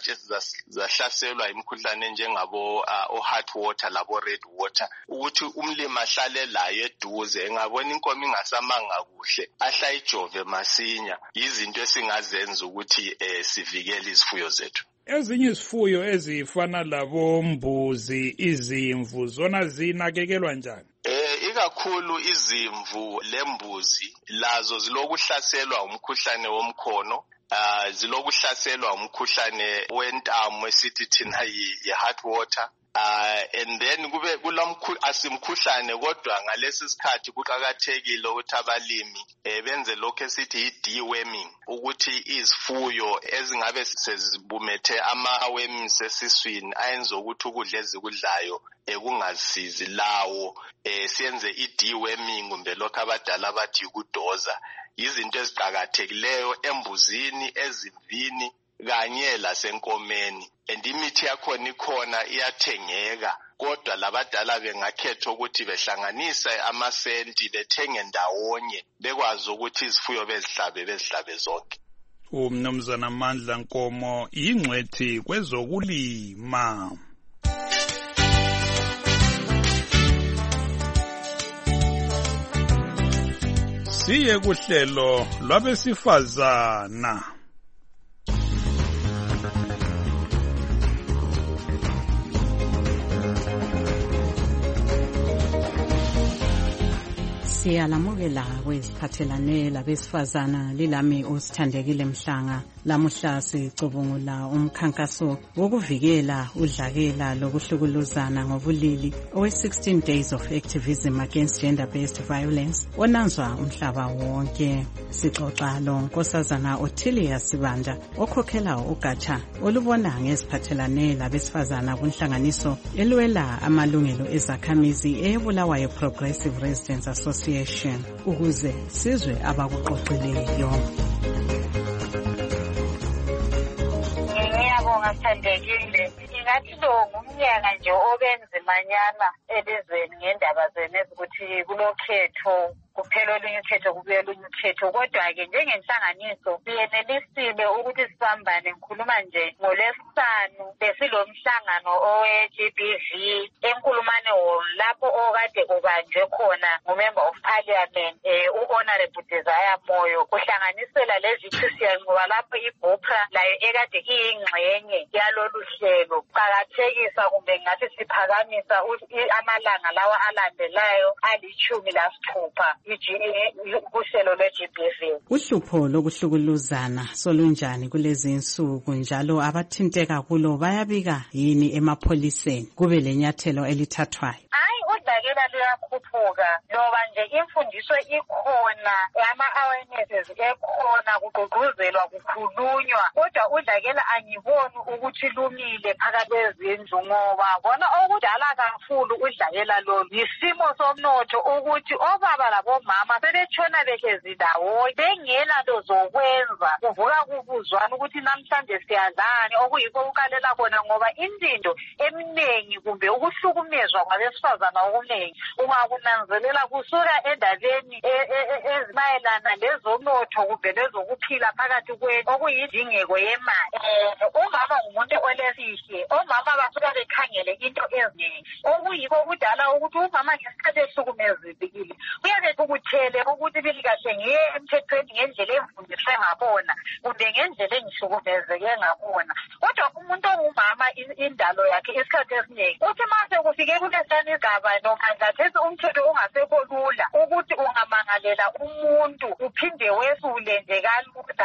S4: zahlaselwa imkhuhlane enjengabo o-heart water labo red water ukuthi umlimi ahlale layo eduze engabona inkomo ingasamanga kuhle ahlayijove masinya. Izinto esingazenza ukuthi sivikele izifuyo zethu.
S3: Ezinye izifuyo ezifana labo mbuzi izimvu zona zinakekelwa njani?
S4: Ikakhulu izimvu lembuzi lazo zilokuhlaselwa umkhuhlane womkhono zilokuhlaselwa umkhuhlane wentamo esithi thina yi-heart water And then asimkhuhlane kodwa ngalesi sikhathi kuqakathekile ukuthi abalimi benze lokho esithi i-deworming, ukuthi izifuyo ezingabe sezibumethe ama-worms esiswini ayenza ukuthi ukudla ezikudlayo kungasizi lawo, siyenze i-deworming kumbe lokho abadala bathi ukudoza. Izinto eziqakathekileyo embuzini, ezimvini kanye lasenkomeni. And imithi yakhona ikhona iyathengeka, kodwa labadala bengakhetha ukuthi behlanganise amasenti bethenge ndawonye bekwazi ukuthi izifuyo bezihlabe zonke.
S3: Umnumzana Mandla Nkomo ingcwethi kwezokulima. Siye kuhlelo lwabesifazana.
S2: Siyalamukela kweziphathelane labesifazana lilami uSithandekile Mhlanga. Lamuhla sicubungula umkhankaso wokuvikela udlakela lokuhlukuluzana ngobulili owe-16 Days of Activism Against Gender-Based Violence onanzwa umhlaba wonke. Sixoxa lo Nkosazana Ottilia Sibanda okhokhela ugatsha olubona ngeziphathelane labesifazana kunhlanganiso elwela amalungelo ezakhamizi eBulawayo Progressive Residents Association ukuze sizwe abakuxoxileyo.
S7: Ngathandekile ngathi lo ngumnyaka nje obenzimanyana elizweni ngendaba zenezi ukuthi kulokhetho kuphela olunye ukhetho kubuye olunye ukhetho, kodwa-ke njengenhlanganiso siyenelisile ukuthi sibambane. Ngikhuluma nje ngoLwesihlanu besilo mhlangano owe-GBV eNkulumane Hall lapho okade ubanjwe khona nguMember of Parliament u-Honorable Desire Moyo, kuhlanganisela le-VTCL ngoba lapho iBopra layo ekade iyingxenye yalolu hlelo qakathekisa kumbe ngathi siphakamisa amalanga lawa alandelayo ali-16 kuhlelo lwe-GBV.
S2: Uhlupho lokuhlukuluzana solunjani kulezi insuku njalo abathinteka kulo bayabika yini emapholiseni kube lenyathelo elithathwayo?
S7: Udlakela luyakhuphuka ngoba nje imfundiso ikhona, ama-awarenesses ekhona, kugqugquzelwa, kukhulunywa, kodwa udlakela angiboni ukuthi lumile phakathi kwezindlu ngoba bona okudala kakhulu udlakela lolu yisimo somnotho, ukuthi obaba labomama sebetshona behlezi ndawonye bengela nto zokwenza. Kuvuka kubuzwana ukuthi namhlanje siyadlani, okuyikho kukalela khona ngoba into eminingi kumbe ukuhlukumezwa kwabesifazana okunengi ungakunanzelela kusuka endabeni ezimayelana lezomnotho kumbe lezokuphila phakathi kwethu okuyindingeko yemali. Umama ngumuntu olesihle, omama basuka bekhangele into ezinengi okuyikho kudala ukuthi umama ngesikhathi ehlukumezekile uyabe ukuthele ukuthi bilikahle ngiye emthethweni ngendlela emfundiswe ngabona kumbe ngendlela engihlukumezeke ngabona. Kodwa umuntu ongumama indalo yakhe isikhathi esiningi uthi mase kufike kulesani igaba noma ngathi umthetho ungasekho lula ukuthi ungamangalela umuntu uphinde wesule nje kalula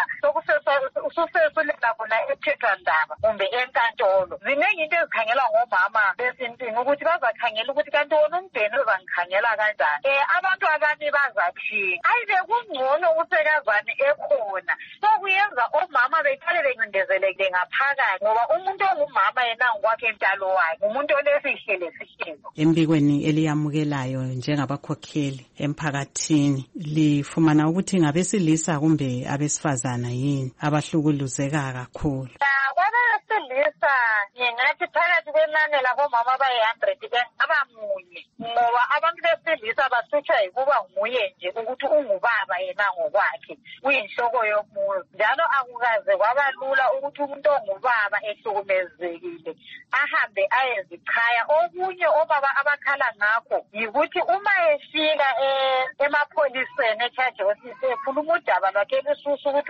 S7: ususesulela khona emthethwandaba kumbe enkantolo. Ziningi into ezikhangelwa ngomama besintini ukuthi bazakhangela ukuthi kanti wona umndeni uzangikhangela kanjani. Abantu abanye bazathi ayibe kungcono usekazane ekhona, sokuyenza omama beqale bencindezeleke ngaphakathi ngoba umuntu ongumama yena ngokwakhe entalo wakhe umuntu olesihle lesihlelo.
S2: Embikweni eliyamukelayo njengabakhokheli emphakathini lifumana ukuthi ngabesilisa kumbe abesifazana yini abahlukuluzeka kakhulu?
S7: Kwabesilisa ngingathi phakathi kwenani labomama abayi-100 abamunye, ngoba abantu besilisa bahlutshwa yikuba nguye nje ukuthi ungubaba yena ngokwakhe uyinhloko yomuzi, njalo akukaze kwaba lula ukuthi umuntu ongubaba ehlukumezekile ahambe ayezichaya. Okunye obaba abakhala ngakho yikuthi uma efika emapholiseni eCharge Hospital ekhuluma udaba lwakhe lususu ukuthi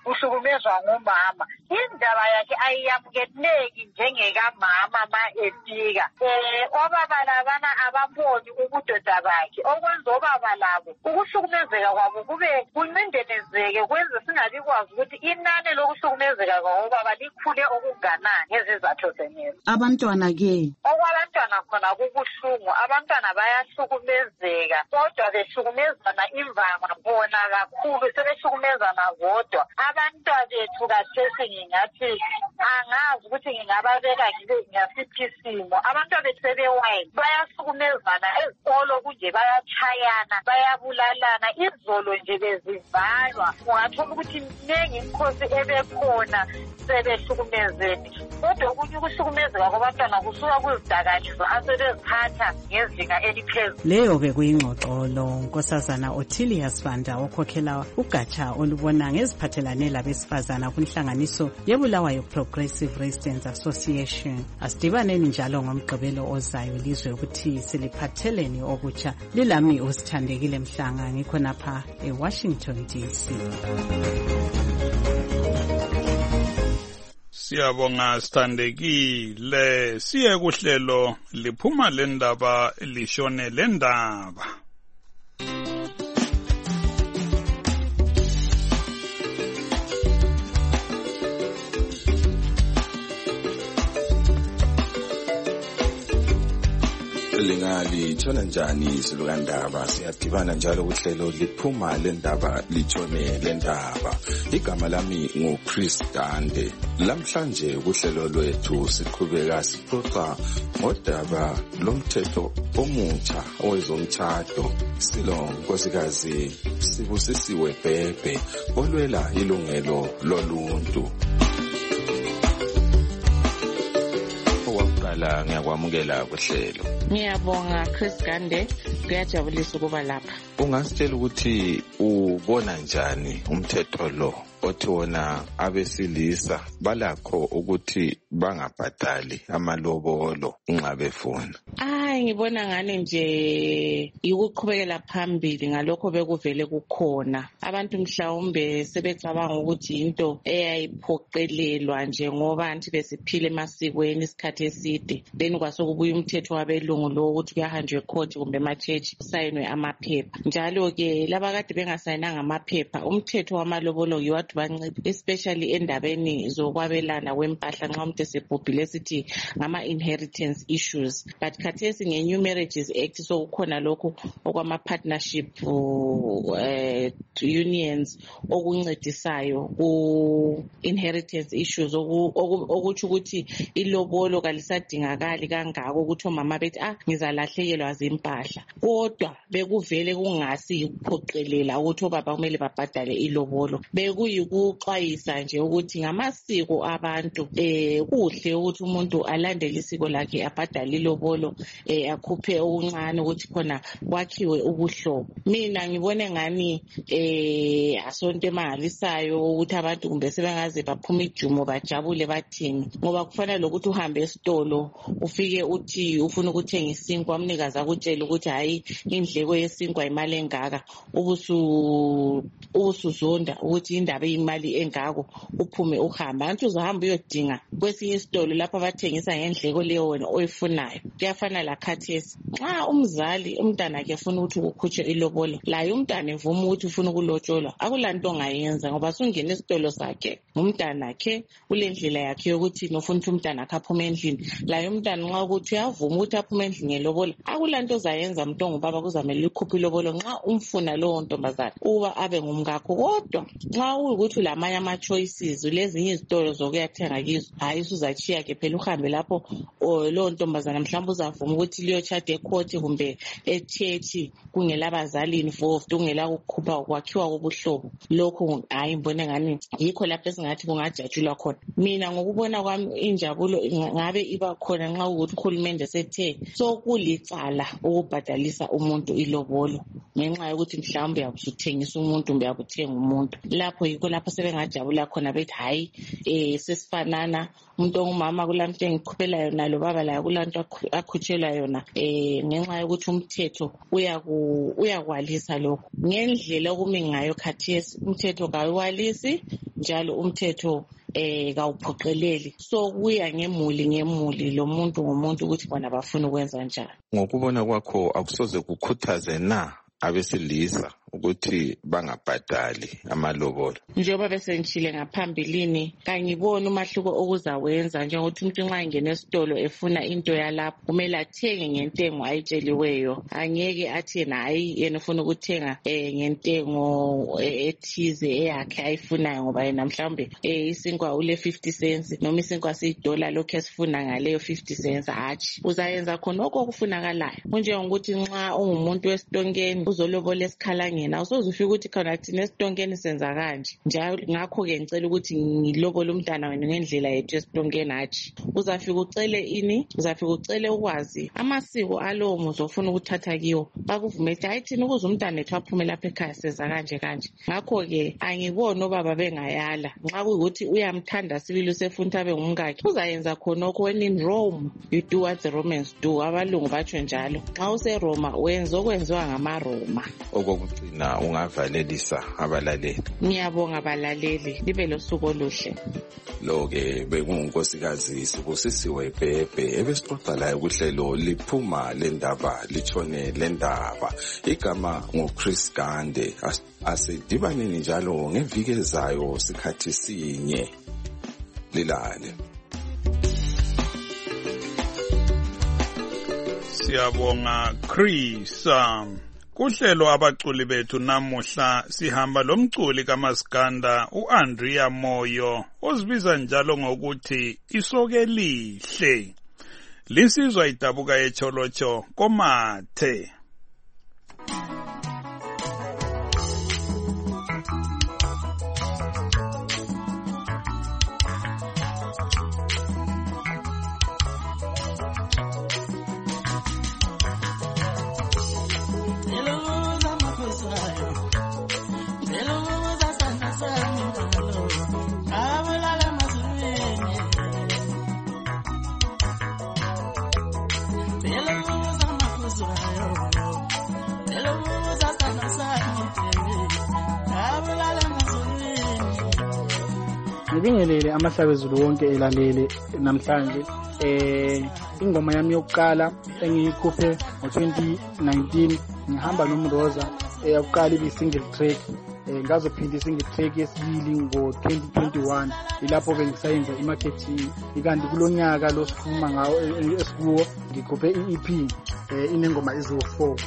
S7: uhlukumezwa ngumama. Indaba yakhe ayiyamukeleki njengekamama ma efika. Obaba labana abamboni ubudoda bakhe. Okwenza obaba labo ukuhlukumezeka kwabo kube kuncindelezeke kwenze singabi kwazi ukuthi inani lokuhlukumezeka kwabobaba likhule okunganani ngezizathu zenyezo.
S2: Abantwana ke
S7: okwabantwana khona kubuhlungu, abantwana bayahlukumezeka kodwa behlukumezana imvama bona kakhulu sebehlukumezana bodwa. Abantwana bethu kathesi ngingathi angazi ukuthi ngingababeka ngasiphi isimo. Abantwana bethu sebewayini bayahlukumezana ezikolo kunje bayachayana bayabulalana. Izolo nje bezivalwa ungathola ukuthi mningi imikhosi ebekhona sebehlukumezeni. Kodwa okunye ukuhlukumezeka kwabantwana kusuka kwizidakamizwa asebeziphatha ngezinga eliphezulu.
S2: Leyo bekuyingxoxolo Nkosazana Ottilius Vanda okhokhela ugatsha olubona ngeziphathelane labesifazana kunhlanganiso yeBulawayo Progressive Residents Association. Asidibaneni njalo ngomgqibelo ozayo lizwe ukuthi siliphatheleni okutsha. Lilami uSithandekile Mhlanga ngikhonapha eWashington DC.
S3: Siyabonga Sithandekile. Siye kuhlelo liphuma lendaba lishone lendaba.
S6: Lingalithola njani izilukandaba? Siyadibana njalo kuhlelo liphuma lendaba litshone lendaba. Igama lami nguChris Dande. Lamhlanje kuhlelo lwethu siqhubeka sixoxa ngodaba lomthetho omutsha owezomtshado. Silo Nkosikazi Sibusisiwe Bhebhe olwela ilungelo loluntu. Owakuqala ngiyakwamukela kuhlelo.
S10: Ngiyabonga Chris Gande, kuyajabulisa ukuba lapha.
S6: Ungasitshela ukuthi ubona njani umthetho lo othi wona abesilisa balakho ukuthi bangabhadali amalobolo nxa befuna?
S10: Ngibona ngani nje ukuqhubekela phambili ngalokho bekuvele kukhona. Abantu mhlawumbe sebecabanga ukuthi into eyayiphoqelelwa nje ngoba anti besiphile emasikweni isikhathi eside. Then kwasokubuya umthetho wabelungu lo ukuthi kuyahanjwe court kumbe ema-church kusayinwe amaphepha. Njalo ke laba kade bengasayinanga amaphepha umthetho wamalobolo yiwathi bancede especially endabeni zokwabelana kwempahla nxa umuntu esebhubhile esithi ngama inheritance issues. But khathesi nge-New Marriages Act sokukhona lokhu okwama-partnership unions okuncedisayo ku-inheritance issues okutsho ukuthi ilobolo kalisadingakali kangako ukuthi omama bethi ngizalahlekelwa zimpahla. Kodwa bekuvele kungasi yikuphoqelela ukuthi obaba kumele babhadale ilobolo. Bekuyikuxwayisa nje ukuthi ngamasiko abantu kuhle ukuthi umuntu alandele isiko lakhe abhadale ilobolo akhuphe okuncane ukuthi khona kwakhiwe ubuhlobo. Mina ngibone ngani asonto emangalisayo ukuthi abantu kumbe sebengaze baphuma ijumo bajabule bathini, ngoba kufanele lokuthi uhambe esitolo ufike uthi ufuna ukuthenga isinkwa umnikazi akutshela ukuthi hayi indleko yesinkwa imali engaka, ubusuzonda ukuthi indaba eyimali engako uphume uhambe. Antu uzohamba uyodinga kwesinye isitolo lapho abathengisa ngendleko leyo wena oyifunayo. Kuyafana la khathesi nxa umzali umntana akhe ufuna ukuthi ukukhutshwe ilobolo, laye umntana evuma ukuthi ufuna ukulotsholwa, akulanto ongayenza ngoba sungena esitolo sakhe ngumntana akhe ule ndlela yakhe yokuthi nofuna ukuthi umntana akhe aphume endlini. Laye umntana nxa ukuthi uyavuma ukuthi aphume endlini ngelobolo, akulanto ozayenza mntu ongubaba kuzamele likhuphe ilobolo nxa umfuna lowo ntombazana uba abe ngumkakho. Kodwa nxa uyukuthi ulamanye ama-choices ulezinye izitolo zokuyathenga kizo, hayi usuzatshiya ke phela uhambe lapho lowo ntombazana mhlawumbe uzavuma ukuthi liyotshada ecourt kumbe echurch kungelabazali involved, kungela kukhupha kwakhiwa kobuhlobo. Lokho hayi ngibone ngani yikho lapho esingathi kungajatshulwa khona. Mina ngokubona kwami injabulo ngabe iba khona nxa ukuthi uhulumende sethe sokulicala ukubhadalisa umuntu ilobolo ngenxa yokuthi mhlawumbe uyabuthengisa umuntu kumbe uyabuthenga umuntu. Lapho yikho lapho sebengajabula khona bethi hayi sesifanana, umuntu ongumama kulanto engiqhubela yona lo baba laye kulanto akhutshelwa yona ngenxa yokuthi umthetho uyakwalisa lokho ngendlela okumi ngayo khathesi. Umthetho kayiwalisi njalo umthetho kawuphoqeleli. So kuya ngemuli lo muntu ngomuntu ukuthi bona bafuna ukwenza njani.
S6: Ngokubona kwakho akusoze kukhuthaze na abesilisa ukuthi bangabhadali amalobolo?
S10: Njengoba bese ngishile ngaphambilini kangiboni umahluko okuzawenza, njengokuthi umuntu nxa engena esitolo efuna into yalapho kumele athenge ngentengo ayitsheliweyo. Angeke athi yena hayi yena ufuna ukuthenga ngentengo ethize eyakhe ayifunayo ngoba yena mhlawumbe isinkwa ule 50 cents noma isinkwa $1 lokho esifuna ngaleyo 50 cents. Hatshi, uzayenza khonoko okufunakalayo. Kunjengokuthi nxa ungumuntu wesitonkeni uzolobola esikhalangeni awusoze ufike ukuthi khona thina esitonkeni senza kanje njalo ngakho-ke ngicela ukuthi ngilobole umntana wena ngendlela yethu esitonkeni. Hatshi, uzafika ucele ini? Uzafika ucele ukwazi amasiko alowo muzi ofuna ukuthatha kiwo, bakuvume ukuthi hayi thina ukuze umntana wethu aphume lapha ekhaya senza kanje kanje. Ngakho-ke angiboni obaba bengayala. Nxa kuyukuthi uyamthanda sibili usefuna ukuthi abe ngumkakhe uzayenza khonokho. When in Rome you do what the Romans do. Abalungu batsho njalo, nxa useRoma wenza okwenziwa ngamaRoma.
S6: Okokugcina ungavalelisa abalaleli.
S10: Ngiyabonga abalaleli, libe losuku oluhle.
S6: Lo-ke bekungunkosikazi Sibusisiwe Bhebhe ebesixoxa layo kuhlelo liphuma lendaba litshone lendaba. Igama nguChris Gande. Asidibaneni njalo ngeviki ezayo sikhathi sinye. Lilale.
S3: Siyabonga Chris. Kuhlelo abaculi bethu namuhla sihamba lomculi kaMaskanda uAndrea Moyo ozibiza njalo ngokuthi Isokelihle. Linsizwa idabuka eCholocho komathe.
S8: Ngibingelele amahlabezulu wonke elalele namhlanje. Ingoma yami yokuqala engiyikhuphe ngo-2019 ngihamba noMroza yokuqala ibe single track. Ngazophinda single track yesibili ngo-2021 ilapho ke ngisayenza imarketing. Ikanti kulonyaka lo sikhuluma ngawo esikuwo ngikhuphe i-EP inengoma eziwu-4.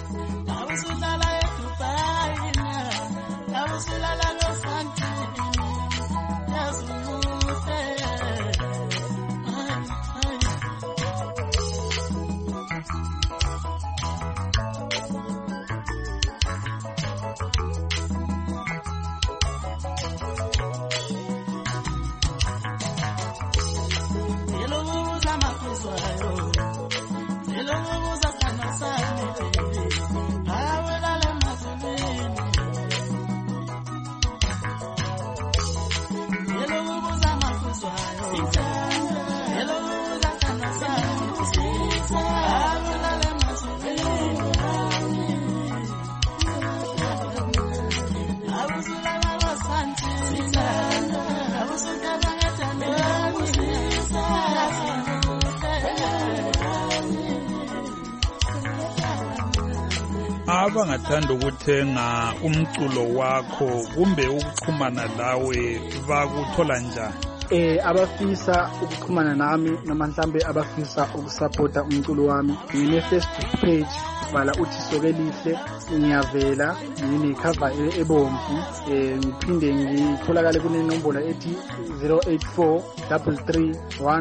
S8: Abangathanda ukuthenga umculo wakho kumbe ukuxhumana lawe bakuthola njani? Abafisa ukuxhumana nami noma mhlambe abafisa ukusupporta umculo wami ngine-Facebook page bhala uthi Isokelihle. Ngiyavela nginecover ebomvu. Ngiphinde ngitholakale kunenombolo ethi 084 33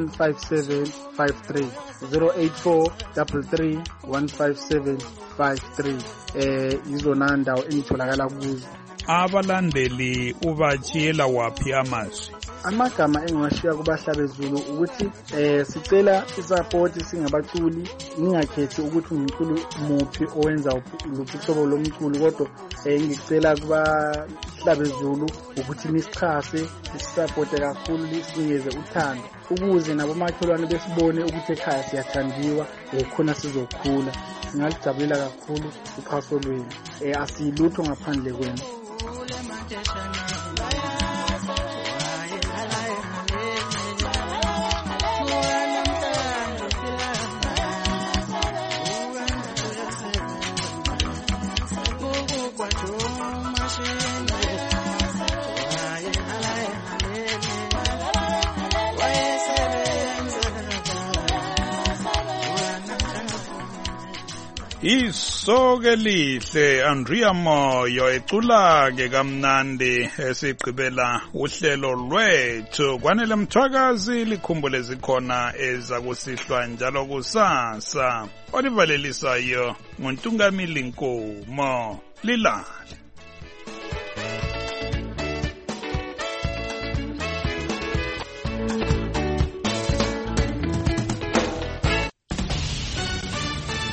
S8: 15753 084 33 15753. Izona ndawo engitholakala kuzo.
S3: Abalandeli ubachiyela waphi amazwi?
S8: Amagama engiwashiya kubahlabezulu ukuthi sicela isupport singabaculi, ningakhethi ukuthi umculo muphi owenza luphi hlobo lomculo, kodwa ngicela kubahlabezulu ukuthi nisixhase, sisupport kakhulu, sinikeze uthando ukuze nabo makhelwane besibone ukuthi ekhaya siyathandiwa, khona sizokhula. Ngalijabulela kakhulu uxhaso lwenu. Asilutho ngaphandle kwenu.
S3: Isoke lihle Andrea Moyo ecula ke kamnandi esigqibela uhlelo lwethu. Kwanele Mthwakazi likhumbule zikhona ezakusihlwa njalo kusasa. Olivalelisayo nguNtungamili Nkomo. Lilale.